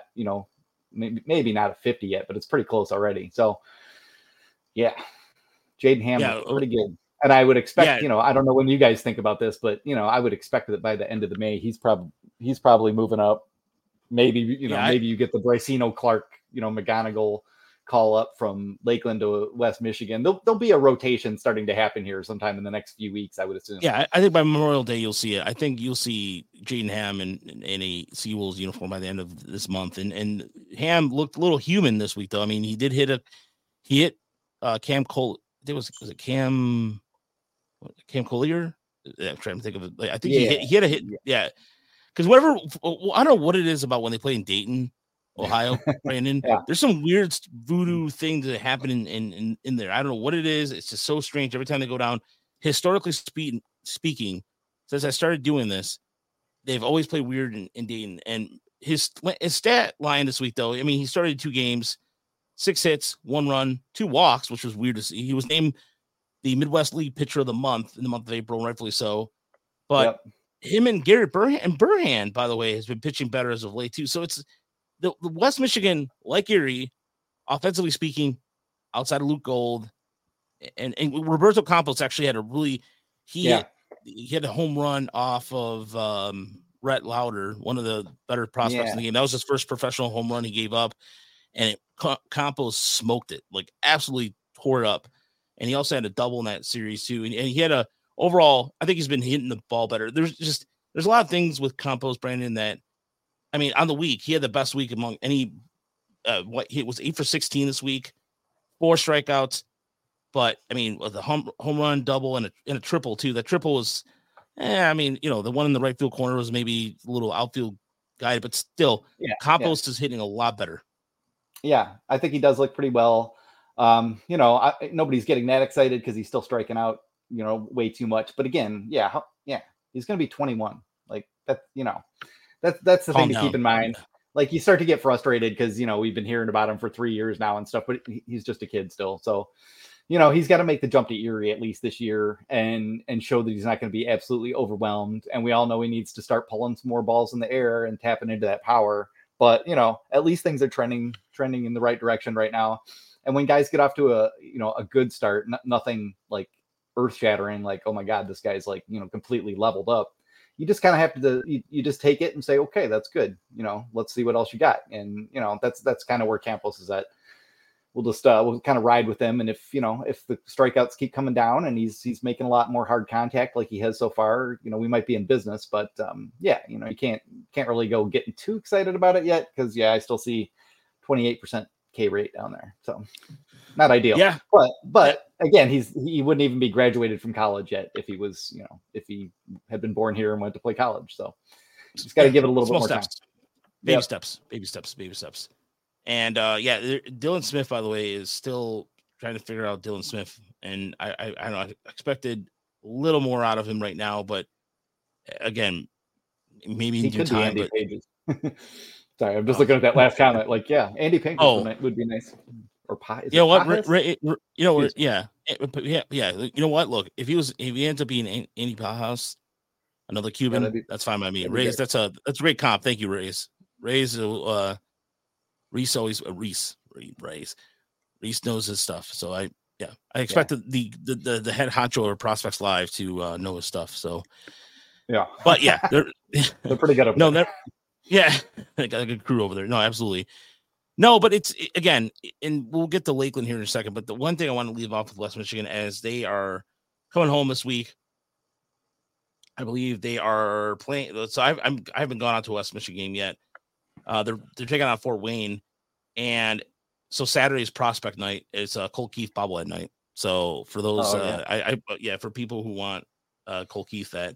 maybe not a 50 yet, but it's pretty close already. So yeah, Jaden Ham pretty good. And I would expect, I don't know when you guys think about this, but I would expect that by the end of the May, he's probably moving up. Maybe maybe you get the Brycino Clark, McGonigal call up from Lakeland to West Michigan. There'll be a rotation starting to happen here sometime in the next few weeks, I would assume. Yeah, I think by Memorial Day you'll see it. I think you'll see Jaden Ham in a Seawolves uniform by the end of this month. And Ham looked a little human this week, though. I mean, he hit Cam Cole. Was it Cam Collier? I'm trying to think of it. I think he hit a hit. Yeah. Because I don't know what it is about when they play in Dayton, Ohio, Brandon. There's some weird voodoo thing that happen in there. I don't know what it is. It's just so strange every time they go down. Historically speaking, since I started doing this, they've always played weird in Dayton. And his stat line this week, though, I mean, he started 2 games, 6 hits, 1 run, 2 walks, which was weird to see. He was named the Midwest League Pitcher of the Month in the month of April, rightfully so. But him and Garrett Burhan, by the way, has been pitching better as of late too. So it's the West Michigan, like Erie, offensively speaking, outside of Luke Gold, and Roberto Campos actually had a really he had a home run off of Rhett Lauder, one of the better prospects in the game. That was his first professional home run he gave up, and Campos smoked it, like absolutely tore it up. And he also had a double in that series too. And he had a overall, I think he's been hitting the ball better. There's a lot of things with Campos, Brandon, that, I mean, on the week, he had the best week among any, he was 8 for 16 this week, 4 strikeouts. But I mean, with a home run, double, and a triple too. That triple was, I mean, you know, the one in the right field corner was maybe a little outfield guy, but still, Campos is hitting a lot better. Yeah, I think he does look pretty well. You know, nobody's getting that excited because he's still striking out, you know, way too much. But again, he's going to be 21. Like that, you know, that's the thing to keep in mind. Like you start to get frustrated because, you know, we've been hearing about him for 3 years now and stuff, but he's just a kid still. So, you know, he's got to make the jump to Erie at least this year and show that he's not going to be absolutely overwhelmed. And we all know he needs to start pulling some more balls in the air and tapping into that power. But, you know, at least things are trending in the right direction right now. And when guys get off to a good start, nothing like earth shattering, like, oh my God, this guy's like, you know, completely leveled up. You just kind of have to, you just take it and say, okay, that's good. You know, let's see what else you got. And, you know, that's kind of where Campos is at. We'll just, we'll kind of ride with him. And if the strikeouts keep coming down and he's making a lot more hard contact like he has so far, you know, we might be in business, but you know, you can't really go getting too excited about it yet. Cause I still see 28% K rate down there. So not ideal. Yeah. But again, he wouldn't even be graduated from college yet if he was, you know, if he had been born here and went to play college. So just got to give it a little bit more time. Baby steps. And Dylan Smith, by the way, is still trying to figure out Dylan Smith. And I don't know, I expected a little more out of him right now, but again, maybe in due time. Andy Pages. Sorry, I'm just looking at that last comment. Like, Andy Pages would be nice. Or pie. You know what? You know what? Yeah. You know what? Look, if he ends up being Andy Pajas, another Cuban, that's fine by me. Reyes, that's a great comp. Thank you, Reyes. Reese always Reese knows his stuff. So I expected the head honcho or Prospects Live to know his stuff. So but they're pretty good. They got a good crew over there. No, absolutely. No, but it's again, and we'll get to Lakeland here in a second. But the one thing I want to leave off with West Michigan as they are coming home this week. I believe they are playing. So I haven't gone out to a West Michigan game yet. They're taking on Fort Wayne, and so Saturday's prospect night is Cole Keith bobblehead night. So for those, for people who want Cole Keith, that,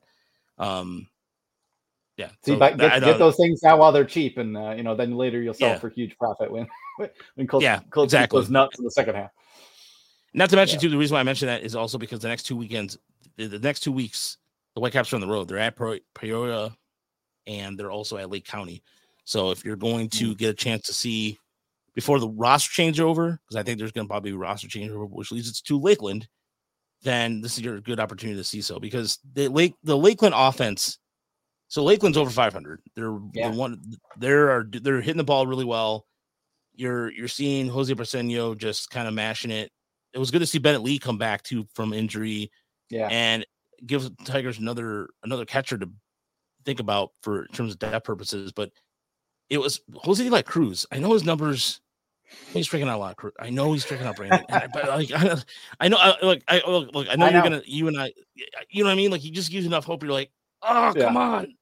So get those things now while they're cheap, and then later you'll sell for huge profit when Cole Keith goes nuts in the second half. Not to mention too, the reason why I mention that is also because the next 2 weekends, the next 2 weeks, the Whitecaps are on the road. They're at Peoria, and they're also at Lake County. So if you're going to get a chance to see before the roster changeover, because I think there's going to probably be a roster changeover, which leads us to Lakeland, then this is your good opportunity to see so, because the Lakeland offense. So Lakeland's over 500. They're hitting the ball really well. You're seeing Jose Briseño just kind of mashing it. It was good to see Bennett Lee come back too from injury, and give the Tigers another catcher to think about for in terms of depth purposes. But it was Jose De La Cruz. I know his numbers. He's striking out a lot. I know he's striking out Brandon. But I know you're gonna, you and I, you know what I mean? Like you just use enough hope. You're like, oh, come on.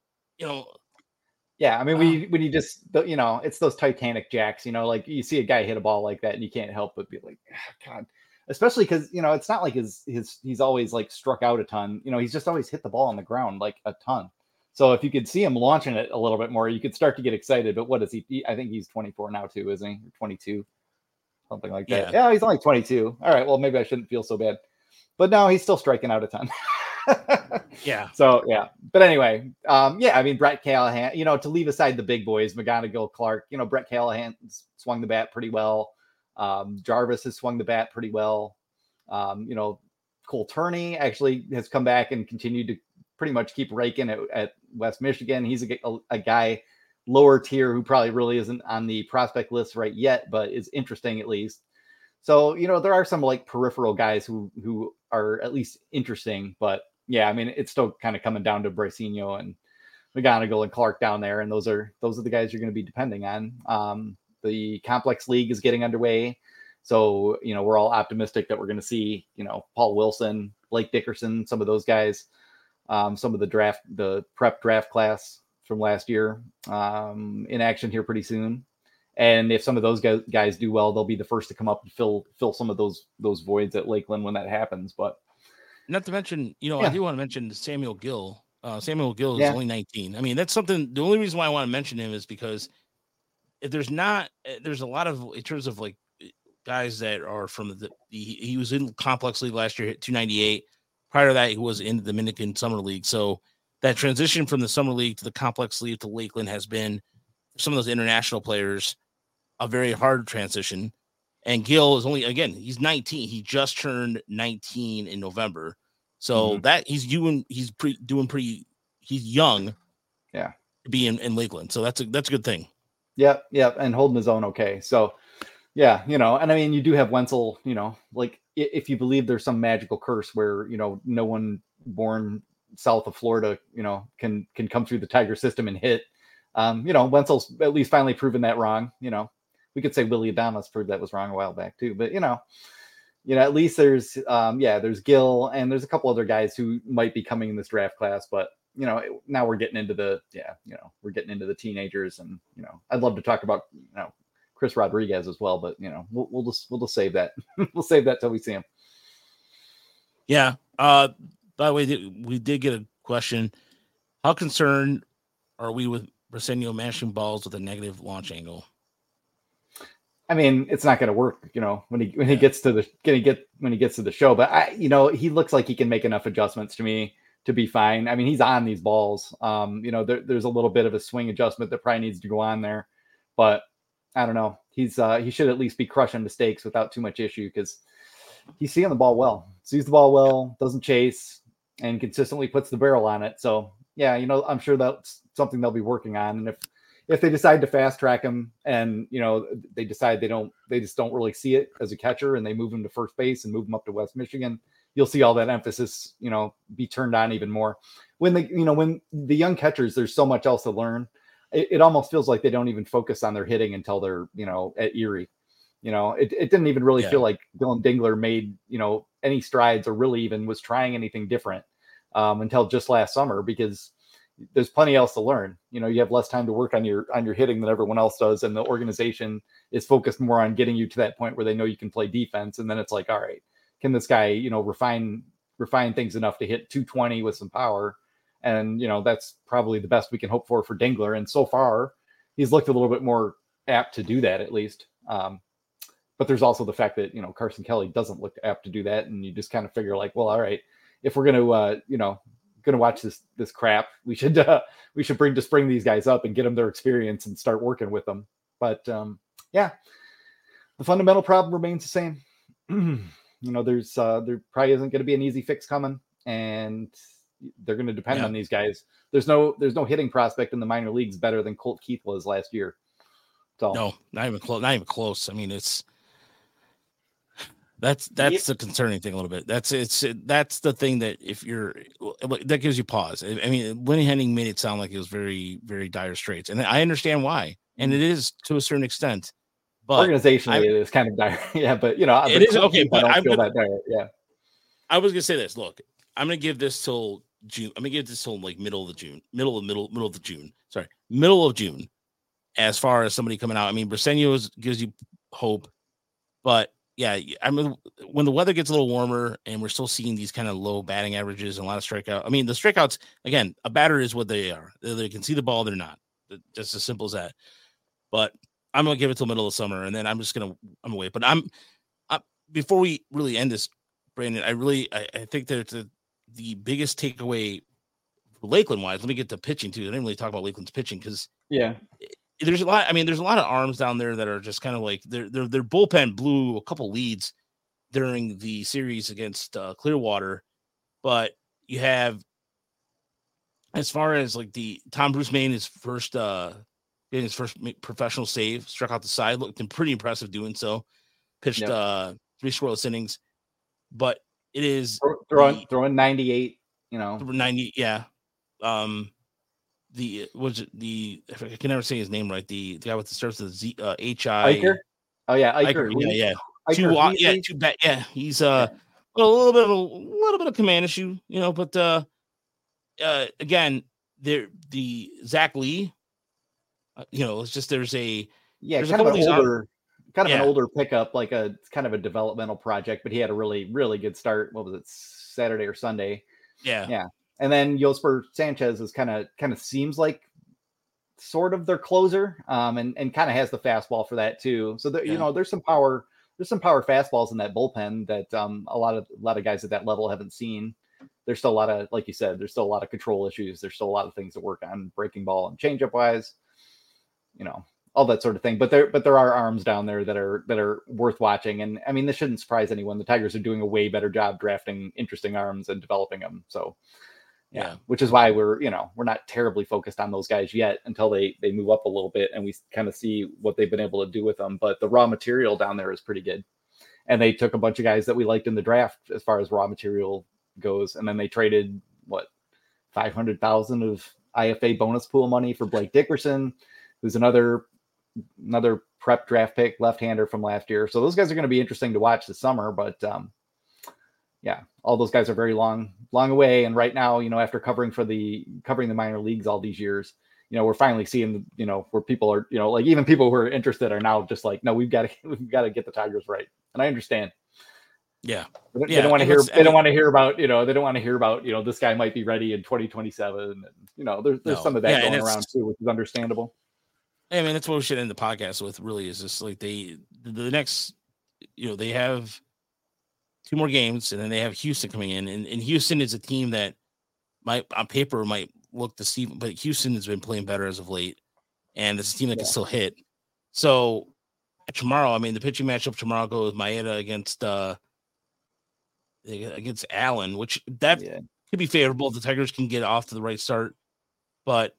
I mean, when you just, it's those Titanic jacks, like you see a guy hit a ball like that and you can't help but be like, oh, God, especially because, it's not like he's always like struck out a ton, he's just always hit the ball on the ground like a ton. So if you could see him launching it a little bit more, you could start to get excited. But what is he? I think he's 24 now too, isn't he? 22, something like that. Yeah, he's only 22. All right. Well, maybe I shouldn't feel so bad, but no, he's still striking out a ton. So but anyway, I mean, Brett Callahan, to leave aside the big boys, McGonigal, Clark, Brett Callahan swung the bat pretty well. Jarvis has swung the bat pretty well. Cole Turney actually has come back and continued to pretty much keep raking at West Michigan. He's a guy lower tier who probably really isn't on the prospect list right yet, but is interesting at least. So, there are some like peripheral guys who are at least interesting, but yeah, I mean, it's still kind of coming down to Bracino and McGonigal and Clark down there. And those are the guys you're going to be depending on. The complex league is getting underway. So, we're all optimistic that we're going to see, Paul Wilson, Blake Dickerson, some of those guys, some of the prep draft class from last year in action here pretty soon. And if some of those guys do well, they'll be the first to come up and fill some of those voids at Lakeland when that happens. But not to mention, I do want to mention Samuel Gill. Samuel Gill is only 19. I mean, that's something. The only reason why I want to mention him is because if there's a lot of, in terms of like guys that are from he was in complex league last year at 298. Prior to that, he was in the Dominican Summer League. So that transition from the Summer League to the complex league to Lakeland has been, for some of those international players, a very hard transition. And Gill is only, again, he's 19. He just turned 19 in November. So that he's young. Yeah. To be in Lakeland. So that's a good thing. Yep. And holding his own. Okay. So yeah, and I mean, you do have Wenzel, like if you believe there's some magical curse where, no one born south of Florida, can come through the Tiger system and hit, Wenzel's at least finally proven that wrong. We could say Willie Adamas proved that was wrong a while back too, but at least there's there's Gill and there's a couple other guys who might be coming in this draft class, but now we're getting into the teenagers, and I'd love to talk about Chris Rodriguez as well, but we'll just save that. We'll save that till we see him. Yeah. By the way, we did get a question. How concerned are we with Briseño mashing balls with a negative launch angle? I mean, it's not going to work, when he gets to the show, but he looks like he can make enough adjustments to me to be fine. I mean, he's on these balls. There's a little bit of a swing adjustment that probably needs to go on there, but I don't know. He should at least be crushing mistakes without too much issue, because he's seeing the ball well, sees the ball well, doesn't chase, and consistently puts the barrel on it. So yeah, I'm sure that's something they'll be working on. And if they decide to fast track him and, they decide they just don't really see it as a catcher and they move him to first base and move him up to West Michigan, you'll see all that emphasis, be turned on even more. When when the young catchers, there's so much else to learn. It almost feels like they don't even focus on their hitting until they're, at Erie. It didn't even really feel like Dylan Dingler made, any strides or really even was trying anything different until just last summer, because there's plenty else to learn. You have less time to work on your hitting than everyone else does. And the organization is focused more on getting you to that point where they know you can play defense. And then it's like, all right, can this guy, refine things enough to hit 220 with some power? And, that's probably the best we can hope for Dingler. And so far he's looked a little bit more apt to do that, at least. But there's also the fact that, Carson Kelly doesn't look apt to do that. And you just kind of figure like, well, all right, if we're going to watch this crap, we should bring these guys up and get them their experience and start working with them. But the fundamental problem remains the same. There probably isn't going to be an easy fix coming, and they're going to depend on these guys. There's no hitting prospect in the minor leagues better than Colt Keith was last year. So no, not even close. I mean, that's the concerning thing a little bit. That's the thing that that gives you pause. I mean, Lenny Henning made it sound like it was very, very dire straits, and I understand why, and it is to a certain extent. But organizationally, it is kind of dire. Yeah, but it is okay. But I don't feel that dire. Yeah, I was gonna say this. Look, I'm gonna give this till June. I'm gonna give this till like middle of June. Sorry, middle of June. As far as somebody coming out, I mean, Briseño gives you hope, but yeah, I mean, when the weather gets a little warmer and we're still seeing these kind of low batting averages and a lot of strikeouts. I mean, the strikeouts, again, a batter is what they are. They can see the ball, they're not. Just as simple as that. But I'm gonna give it till middle of summer, and then I'm gonna wait. But before we really end this, Brandon, I think that the biggest takeaway for Lakeland wise. Let me get to pitching too. I didn't really talk about Lakeland's pitching because there's a lot. I mean, there's a lot of arms down there that are just kind of like their bullpen blew a couple leads during the series against Clearwater, but you have, as far as like the Tom Bruce made his first professional save, struck out the side, looked pretty impressive doing so. Pitched 3 scoreless innings, but it is throwing 98. 90, yeah. I can never say his name right. The guy with the starts with Z H-I. Iker? Oh yeah, Iker. Yeah. Iker, Too bad. Yeah, he's a little bit of command issue, but again, the Zach Lee, it's just there's a an older pickup, like a kind of a developmental project, but he had a really, really good start. What was it, Saturday or Sunday? Yeah. And then Yosper Sanchez is kind of seems like sort of their closer, and kind of has the fastball for that too. So there's some power fastballs in that bullpen that a lot of guys at that level haven't seen. There's still a lot of, like you said, there's still a lot of control issues. There's still a lot of things to work on, breaking ball and changeup wise, all that sort of thing. But there are arms down there that are worth watching. And I mean, this shouldn't surprise anyone. The Tigers are doing a way better job drafting interesting arms and developing them. So yeah, which is why we're not terribly focused on those guys yet until they move up a little bit and we kind of see what they've been able to do with them. But the raw material down there is pretty good. And they took a bunch of guys that we liked in the draft as far as raw material goes. And then they traded $500,000 of IFA bonus pool money for Blake Dickerson, who's another prep draft pick, left-hander from last year. So those guys are going to be interesting to watch this summer, but all those guys are very long away. And right now, after covering the minor leagues all these years, we're finally seeing, where people are, like even people who are interested are now just like, no, we've got to get the Tigers right. And I understand. Yeah. They don't want to hear, they don't want to hear about, they don't want to hear about, this guy might be ready in 2027. And, there's some of that going around too, which is understandable. I mean, that's what we should end the podcast with, really, is just like the next, they have 2 more games and then they have Houston coming in. And Houston is a team that on paper might look deceiving, but Houston has been playing better as of late. And it's a team that can still hit. So tomorrow, I mean, the pitching matchup tomorrow goes Maeda against Allen, which could be favorable if the Tigers can get off to the right start. But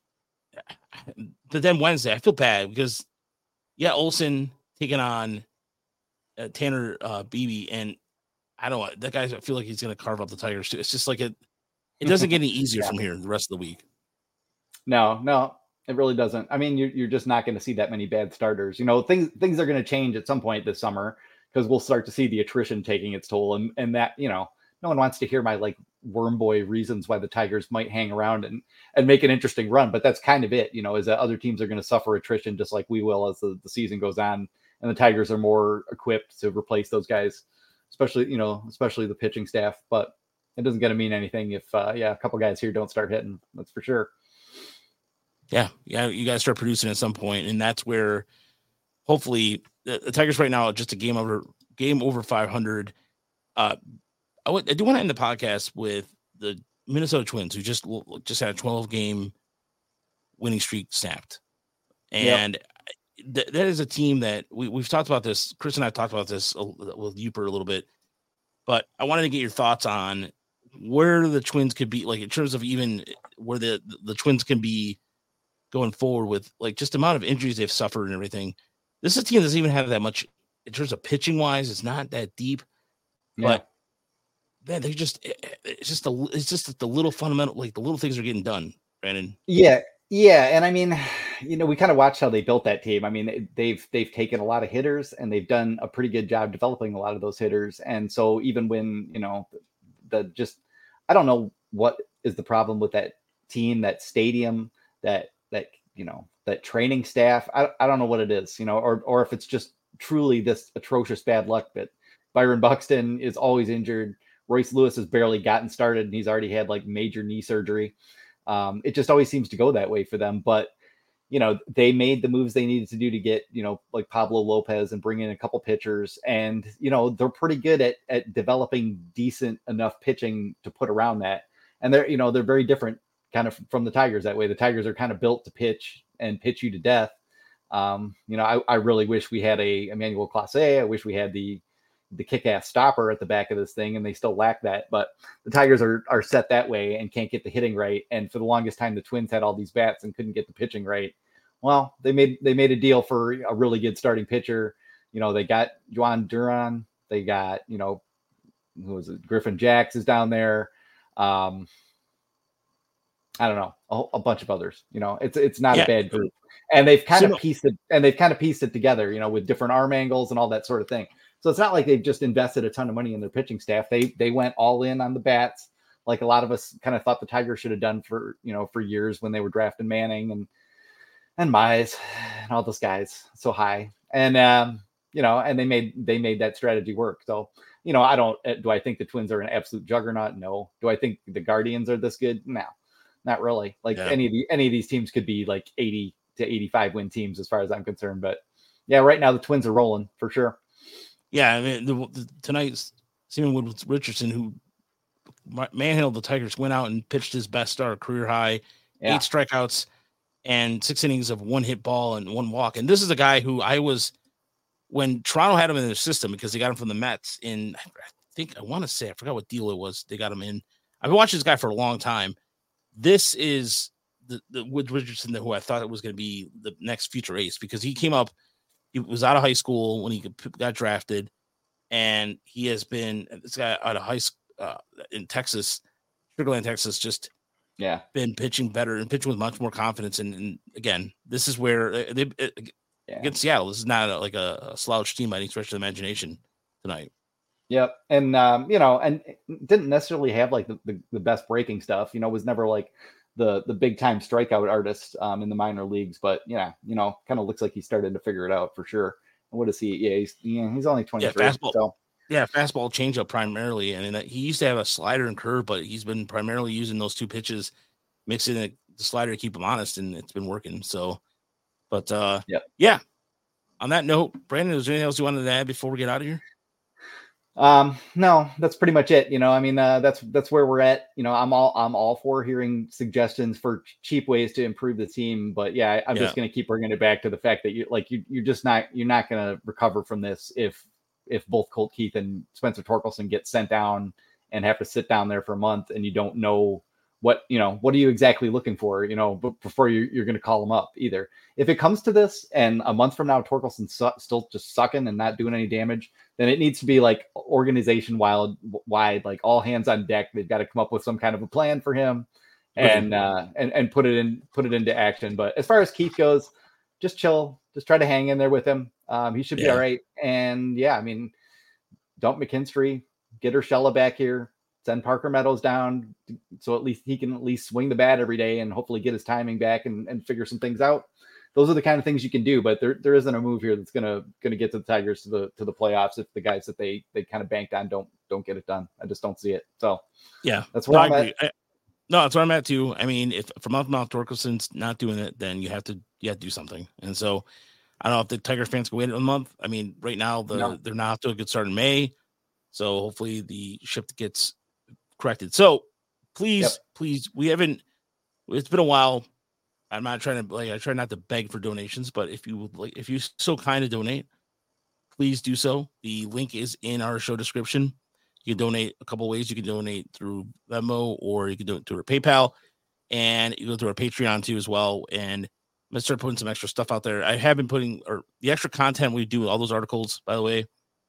then Wednesday, I feel bad because, Olsen taking on Tanner Beebe, and I don't know, that guy, I feel like he's going to carve up the Tigers too. It's just like it doesn't get any easier from here the rest of the week. No, it really doesn't. I mean, you're just not going to see that many bad starters. Things are going to change at some point this summer because we'll start to see the attrition taking its toll, and that, no one wants to hear my worm boy reasons why the Tigers might hang around and make an interesting run, but that's kind of it, is that other teams are going to suffer attrition just like we will as the season goes on, and the Tigers are more equipped to replace those guys, especially the pitching staff. But it doesn't going to mean anything if a couple guys here don't start hitting. That's for sure. Yeah, you got to start producing at some point, and that's where hopefully the Tigers right now are just a game over 500. I do want to end the podcast with the Minnesota Twins, who just had a 12-game winning streak snapped. And that is a team that we've talked about this. Chris and I have talked about this with Uper a little bit, but I wanted to get your thoughts on where the Twins could be, in terms of even where the Twins can be going forward with just the amount of injuries they've suffered and everything. This is a team that doesn't even have that much in terms of pitching wise. It's not that deep, but man, it's just the little fundamental, the little things are getting done, Brandon. Yeah. And I mean, we kind of watched how they built that team. I mean, they've taken a lot of hitters and they've done a pretty good job developing a lot of those hitters. And so even when, I don't know what is the problem with that team, that stadium, that training staff. I don't know what it is, or if it's just truly this atrocious bad luck, but Byron Buxton is always injured. Royce Lewis has barely gotten started and he's already had major knee surgery. It just always seems to go that way for them. But, they made the moves they needed to do to get, Pablo Lopez and bring in a couple pitchers. And, they're pretty good at developing decent enough pitching to put around that. And they're very different kind of from the Tigers that way. The Tigers are kind of built to pitch and pitch you to death. I really wish we had a Emmanuel Clase. I wish we had the the kick-ass stopper at the back of this thing, and they still lack that. But the Tigers are set that way and can't get the hitting right. And for the longest time, the Twins had all these bats and couldn't get the pitching right. Well, they made a deal for a really good starting pitcher. They got Juan Duran. They got, who was it? Griffin Jacks is down there. I don't know, a bunch of others. It's not a bad group. And they've kind of pieced it together, with different arm angles and all that sort of thing. So it's not like they've just invested a ton of money in their pitching staff. They went all in on the bats, like a lot of us kind of thought the Tigers should have done for years when they were drafting Manning and Mize and all those guys so high. And and they made that strategy work. So, do I think the Twins are an absolute juggernaut? No. Do I think the Guardians are this good? No, not really. Like any of these teams could be like 80 to 85 win teams as far as I'm concerned. But yeah, right now the Twins are rolling for sure. Yeah. I mean, tonight's Steven Wood Richardson, who manhandled the Tigers, went out and pitched his best start, career high, 8 strikeouts and 6 innings of 1 hit ball and 1 walk. And this is a guy who when Toronto had him in their system, because they got him from the Mets I forgot what deal it was. They got him in. I've been watching this guy for a long time. This is the Wood Richardson who I thought it was going to be the next future ace, because he was out of high school when he got drafted, and he has been this guy out of high school in Texas, Sugar Land, Texas, just been pitching better and pitching with much more confidence. And again, this is where against Seattle, this is not a slouch team by any stretch of the imagination tonight. Yep. And, and didn't necessarily have like the best breaking stuff, was never like the big time strikeout artist in the minor leagues, but kind of looks like he started to figure it out for sure. And what is he? Yeah, he's only 23. Fastball. So. Yeah, fastball, changeup primarily. I mean, he used to have a slider and curve, but he's been primarily using those 2 pitches, mixing the slider to keep him honest, and it's been working. So, but yeah. On that note, Brandon, is there anything else you wanted to add before we get out of here? No, that's pretty much it. I mean, that's where we're at. I'm all for hearing suggestions for cheap ways to improve the team, but I'm just going to keep bringing it back to the fact that you're not going to recover from this if both Colt Keith and Spencer Torkelson get sent down and have to sit down there for a month, and you don't know what are you exactly looking for, before you're going to call them up either. If it comes to this and a month from now, Torkelson's still just sucking and not doing any damage, then it needs to be like organization wide, like all hands on deck. They've got to come up with some kind of a plan for him and put it into action. But as far as Keith goes, just chill, just try to hang in there with him. He should be all right. And I mean, dump McKinstry, get Urshela back here, send Parker Meadows down, so at least he can at least swing the bat every day and hopefully get his timing back and figure some things out. Those are the kind of things you can do, but there isn't a move here that's gonna get to the Tigers to the playoffs if the guys that they kind of banked on don't get it done. I just don't see it. So that's where I'm at. That's where I'm at too. I mean, if from month to month Torkelson's not doing it, then you have to do something. And so I don't know if the Tiger fans can wait a month. I mean, right now they're not off to a good start in May, so hopefully the ship gets corrected. So please, we haven't. It's been a while. I'm not trying to I try not to beg for donations, but if you would like, if you so kind to donate, please do so. The link is in our show description. You can donate a couple ways. You can donate through Venmo, or you can do it through our PayPal, and you go through our Patreon too as well. And I'm gonna start putting some extra stuff out there. I have been putting, or the extra content we do, all those articles, by the way,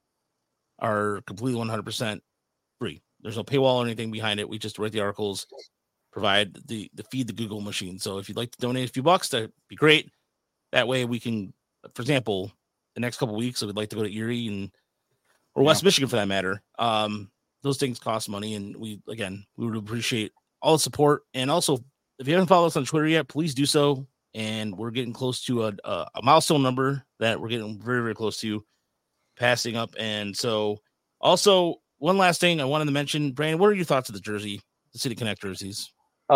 are completely 100% free. There's no paywall or anything behind it. We just write the articles, provide the feed the Google machine. So if you'd like to donate a few bucks, that'd be great. That way we can, for example, the next couple of weeks, I would like to go to Erie or West Michigan for that matter. Those things cost money, and we would appreciate all the support. And also, if you haven't followed us on Twitter yet, please do so. And we're getting close to a milestone number that we're getting very, very close to passing up. And so also one last thing I wanted to mention, Brandon, what are your thoughts of the jersey, the City Connect jerseys?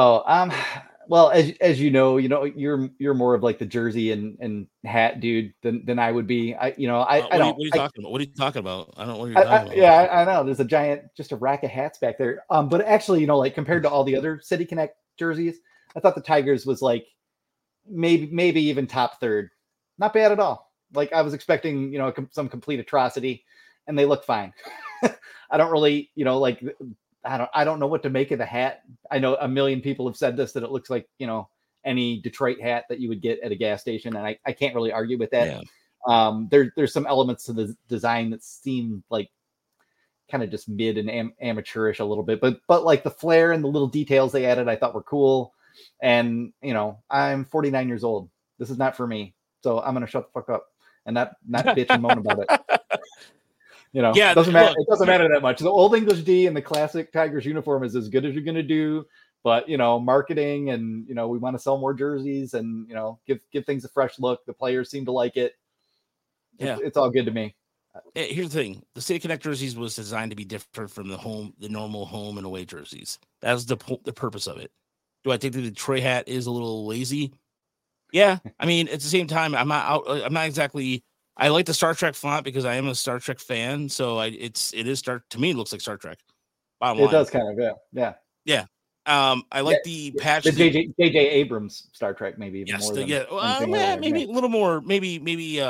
Well, as you know, you're more of like the jersey and hat dude than I would be. What are you talking about? What are you talking about? I don't know what you're talking about. Yeah, I know. There's just a rack of hats back there. But actually, like compared to all the other City Connect jerseys, I thought the Tigers was like maybe even top third. Not bad at all. Like I was expecting, some complete atrocity. and they look fine. I don't really, like I don't know what to make of the hat. I know a million people have said this, that it looks like, any Detroit hat that you would get at a gas station. And I can't really argue with that. Yeah. There's some elements to the design that seem like kind of just mid and amateurish a little bit, but like the flair and the little details they added, I thought were cool. And, I'm 49 years old. This is not for me. So I'm going to shut the fuck up and not bitch and moan about it. Yeah, it doesn't matter. It doesn't matter that much. The Old English D and the classic Tigers uniform is as good as you're going to do. But, marketing and, we want to sell more jerseys and, give things a fresh look. The players seem to like it. It's all good to me. Here's the thing. The City Connect jerseys was designed to be different from the normal home and away jerseys. That was the purpose of it. Do I think the Detroit hat is a little lazy? Yeah. I mean, at the same time, I'm not exactly, I like the Star Trek font because I am a Star Trek fan. So to me, it looks like Star Trek. Bottom line. It does kind of, yeah. Yeah. I like the patch. The J.J. Abrams Star Trek, maybe even more than maybe a little more, maybe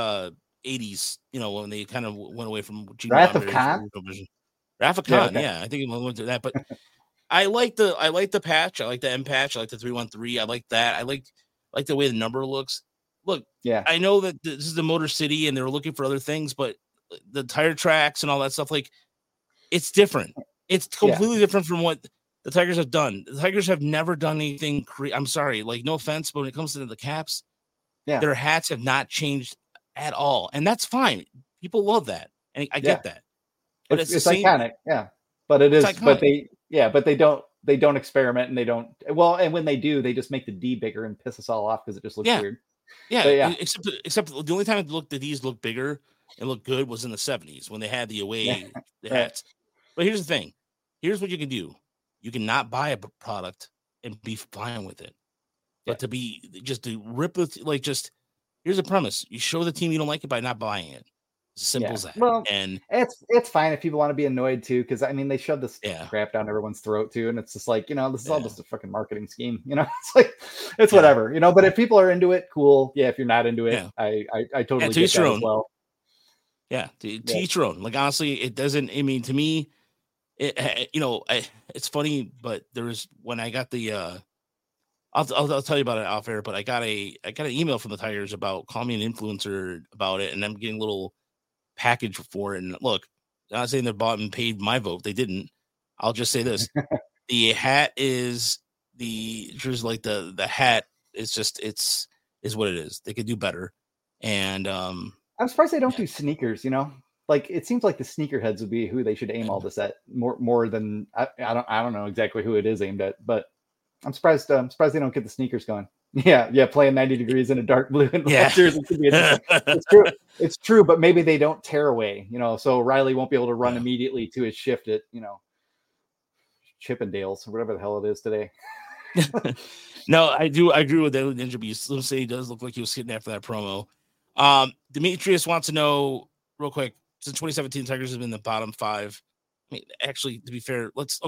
80s, when they kind of went away from Wrath of Khan. Wrath of Khan, yeah, I think it went through that. But I like the patch. I like the M patch. I like the 313. I like that. I like the way the number looks. Look, yeah, I know that this is the Motor City and they were looking for other things, but the tire tracks and all that stuff, like, it's different. It's completely different from what the Tigers have done. The Tigers have never done anything. I'm sorry, like, no offense, but when it comes to the caps, their hats have not changed at all, and that's fine. People love that, and I get that. But it's iconic, But it is, but they don't experiment, and they don't. Well, and when they do, they just make the D bigger and piss us all off because it just looks weird. Yeah, except the only time the D's looked bigger and looked good was in the 70s when they had the away hats. But here's the thing. Here's what you can do. You can not buy a product and be fine with it. But to rip it, like, just here's the premise. You show the team you don't like it by not buying it. It's as simple as that. Well, and it's fine if people want to be annoyed too, because I mean they shove this crap down everyone's throat too, and it's just like, this is all just a fucking marketing scheme. It's like it's whatever, But if people are into it, cool. Yeah, if you're not into it, I totally get that as well. Yeah, to each your own. Like, honestly, it doesn't. I mean, to me, it's funny, but when I got the. I'll tell you about it off air, but I got an email from the Tigers about calling me an influencer about it, and I'm getting a little package for it. And look, I'm not saying they bought and paid my vote. They didn't. I'll just say this: the hat is the hat is just is what it is. They could do better, and I'm surprised they don't do sneakers. Like, it seems like the sneakerheads would be who they should aim all this at more than I don't know exactly who it is aimed at, but I'm surprised they don't get the sneakers going. Yeah, playing 90 degrees in a dark blue and jersey could be it's true. It's true, but maybe they don't tear away, so Riley won't be able to run immediately to his shift at, Chippendales or whatever the hell it is today. No, I agree with that. Ninja Beast. Slim City does look like he was hitting after that promo. Demetrius wants to know real quick, since 2017, Tigers have been in the bottom 5. I mean, actually, to be fair, let's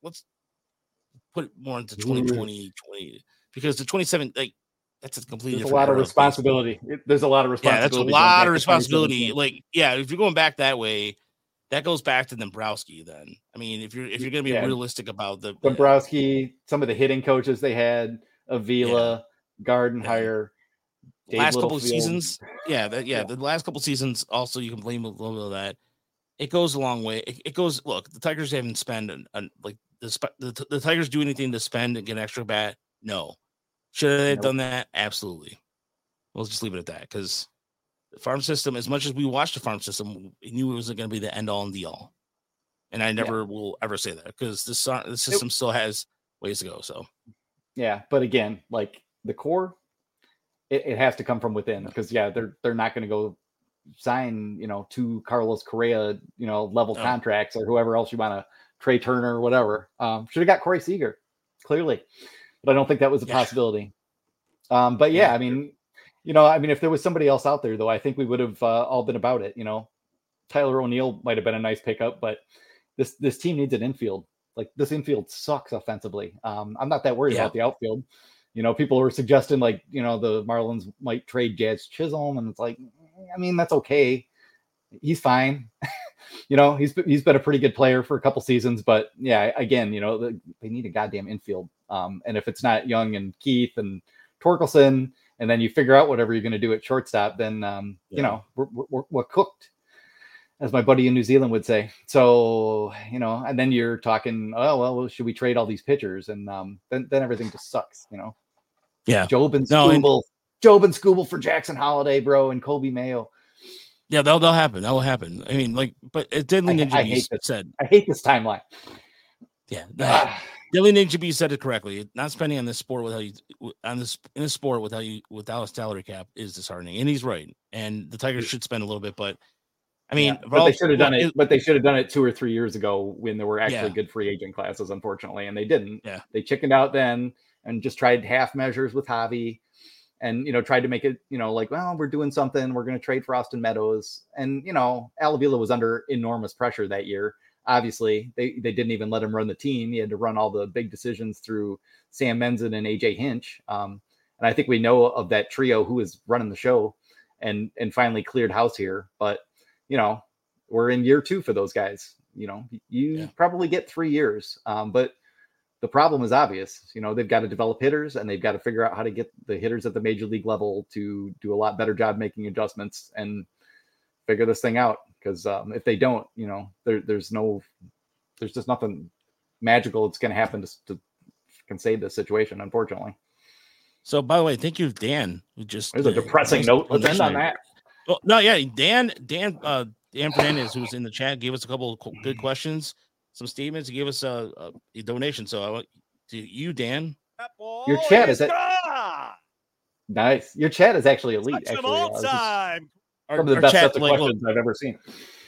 put it more into 2020, because the 27, like, that's a completely different. There's a lot of responsibility. There's a lot of responsibility. Yeah, that's a lot of responsibility. Like, if you're going back that way, that goes back to Dombrowski. Then, I mean, if you're going to be realistic about the Dombrowski, some of the hitting coaches they had, Avila, Gardenhire. Last couple of seasons, the last couple of seasons. Also, you can blame a little bit of that. It goes a long way. It goes. Look, the Tigers haven't spent the Tigers do anything to spend and get an extra bat? No. Should they have done that? Absolutely. We'll just leave it at that, because the farm system, as much as we watched the farm system, we knew it wasn't going to be the end all and the all. And I never will ever say that, because the system still has ways to go. So, but again, like the core. It has to come from within, because they're not going to go sign 2 Carlos Correa level contracts or whoever else you want to, Trey Turner or whatever. Should have got Corey Seager, clearly, but I don't think that was a possibility. But I mean, if there was somebody else out there, though, I think we would have all been about it. Tyler O'Neill might have been a nice pickup, but this team needs an infield. Like, this infield sucks offensively. I'm not that worried about the outfield. People were suggesting, like, the Marlins might trade Jazz Chisholm, and it's like, I mean, that's okay. he's fine. He's been a pretty good player for a couple seasons, but yeah, again, they need a goddamn infield. And if it's not Young and Keith and Torkelson, and then you figure out whatever you're going to do at shortstop, then we're cooked, as my buddy in New Zealand would say. So and then you're talking, oh well, should we trade all these pitchers? And then everything just sucks. Yeah, Job and Skubal for Jackson Holiday, bro, and Kobe Mayo. Yeah, that'll happen. That will happen. I mean, but Deadly Ninja Beast said, I hate this timeline. Yeah, Deadly Ninja Beast said it correctly. Not spending on this sport without a salary cap is disheartening, and he's right. And the Tigers should spend a little bit, but I mean, but they should have done it. But they should have done it 2 or 3 years ago when there were actually good free agent classes, unfortunately, and they didn't. Yeah, they chickened out then and just tried half measures with Javi. And, tried to make it, like, well, we're doing something. We're going to trade for Austin Meadows. And, Al Avila was under enormous pressure that year. Obviously, they didn't even let him run the team. He had to run all the big decisions through Sam Menzen and AJ Hinch. And I think we know of that trio who was running the show and finally cleared house here. But, we're in year 2 for those guys. You probably get 3 years. But the problem is obvious. They've got to develop hitters, and they've got to figure out how to get the hitters at the major league level to do a lot better job making adjustments and figure this thing out. Because if they don't, there's just nothing magical that's going to happen to can save this situation, unfortunately. So, by the way, thank you, Dan. There's a depressing note. Let's end on that. Well, no, yeah, Dan Fernandez, who was in the chat, gave us a couple of good questions. Some statements. He gave us a donation. So I want to you, Dan. Your chat is nice. Your chat is actually elite. Actually, some of the best sets of questions I've ever seen.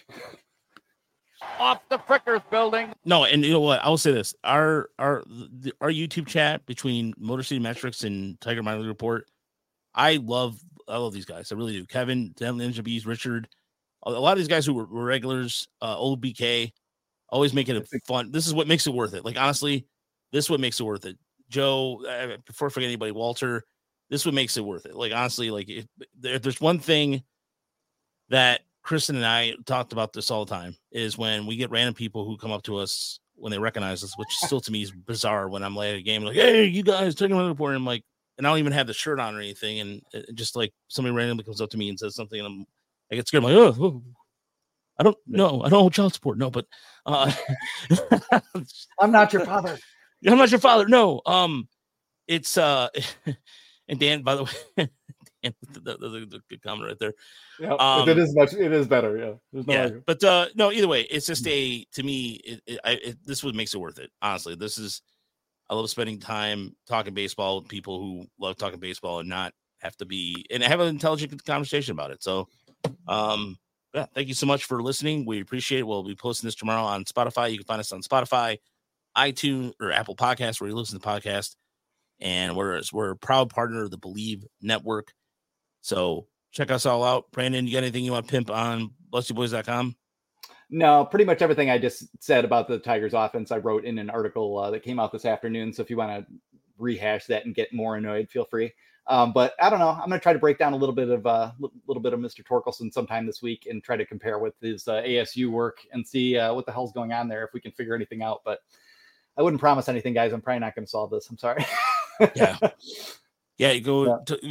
Off the Frickers building. No, and you know what? I'll say this: our YouTube chat between Motor City Metrics and Tiger Minor League Report. I love these guys. I really do. Kevin, Ninja Bees, Richard, a lot of these guys who were regulars. Old BK. Always making it fun. This is what makes it worth it. Like, honestly, this is what makes it worth it. Joe, before I forget anybody, Walter, this is what makes it worth it. Like, honestly, like if there's one thing that Kristen and I talked about this all the time is when we get random people who come up to us when they recognize us, which still to me is bizarre when I'm late at a game, like, hey, you guys, taking a report. And I'm like, and I don't even have the shirt on or anything. And just like somebody randomly comes up to me and says something, and I get scared. I'm like, oh. I don't know. I don't hold child support. No, but I'm not your father. I'm not your father. No. It's and Dan, by the way, Dan, that's a good comment right there. Yeah, it is better. Yeah. No but no, either way, it's just to me, this is what makes it worth it. Honestly, I love spending time talking baseball with people who love talking baseball and not have to be and have an intelligent conversation about it. So, yeah, thank you so much for listening. We appreciate it. We'll be posting this tomorrow on Spotify. You can find us on Spotify, iTunes, or Apple Podcasts, where you listen to the podcast. And we're a proud partner of the Believe Network. So check us all out. Brandon, you got anything you want to pimp on BlessYouBoys.com? No, pretty much everything I just said about the Tigers offense, I wrote in an article that came out this afternoon. So if you want to rehash that and get more annoyed, feel free. But I don't know. I'm going to try to break down a little bit of Mr. Torkelson sometime this week and try to compare with his ASU work and see what the hell's going on there, if we can figure anything out. But I wouldn't promise anything, guys. I'm probably not going to solve this. I'm sorry. Yeah. You go to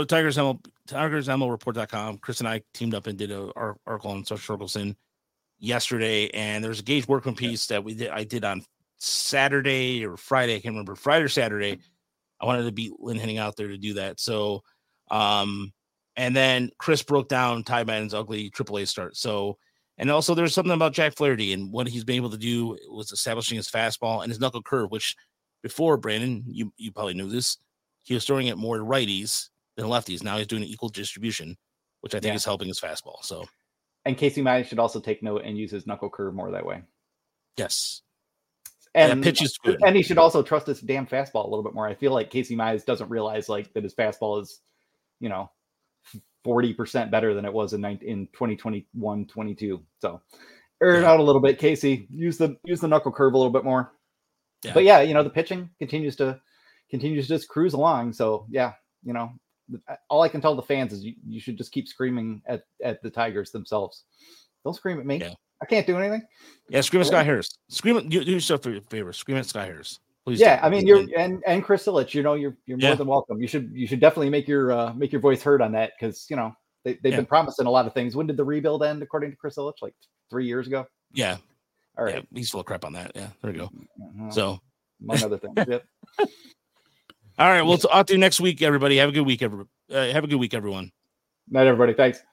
TigersMLReport.com. Chris and I teamed up and did an article on Social Torkelson yesterday, and there's a Gage Workman piece that I did on Saturday or Friday. I can't remember. Friday or Saturday. I wanted to beat Lynn Henning out there to do that. So, and then Chris broke down Ty Madden's ugly AAA start. So, and also there's something about Jack Flaherty and what he's been able to do was establishing his fastball and his knuckle curve, which before, Brandon, you probably knew this, he was throwing it more to righties than lefties. Now he's doing an equal distribution, which I think is helping his fastball. So, and Casey Mize should also take note and use his knuckle curve more that way. Yes. And pitch is good. And he should also trust his damn fastball a little bit more. I feel like Casey Mize doesn't realize like that his fastball is, 40% better than it was in 2021-22. So air it out a little bit, Casey. Use the knuckle curve a little bit more. Yeah. But the pitching continues to just cruise along. So all I can tell the fans is you should just keep screaming at the Tigers themselves. Don't scream at me. Yeah. I can't do anything. Yeah, scream at Scott Harris. Scream at do yourself a favor. Scream at Scott Harris. Please. Yeah, do. I mean you're and Chris Ilitch, you're Yeah. more than welcome. You should definitely make your voice heard on that, because they've been promising a lot of things. When did the rebuild end, according to Chris Ilitch? Like 3 years ago. Yeah. All right. Yeah, he's full of crap on that. Yeah, there you go. Well, So among other things. Yep. all right, we'll talk to you next week, everybody. Have a good week, everyone. Night, everybody. Thanks.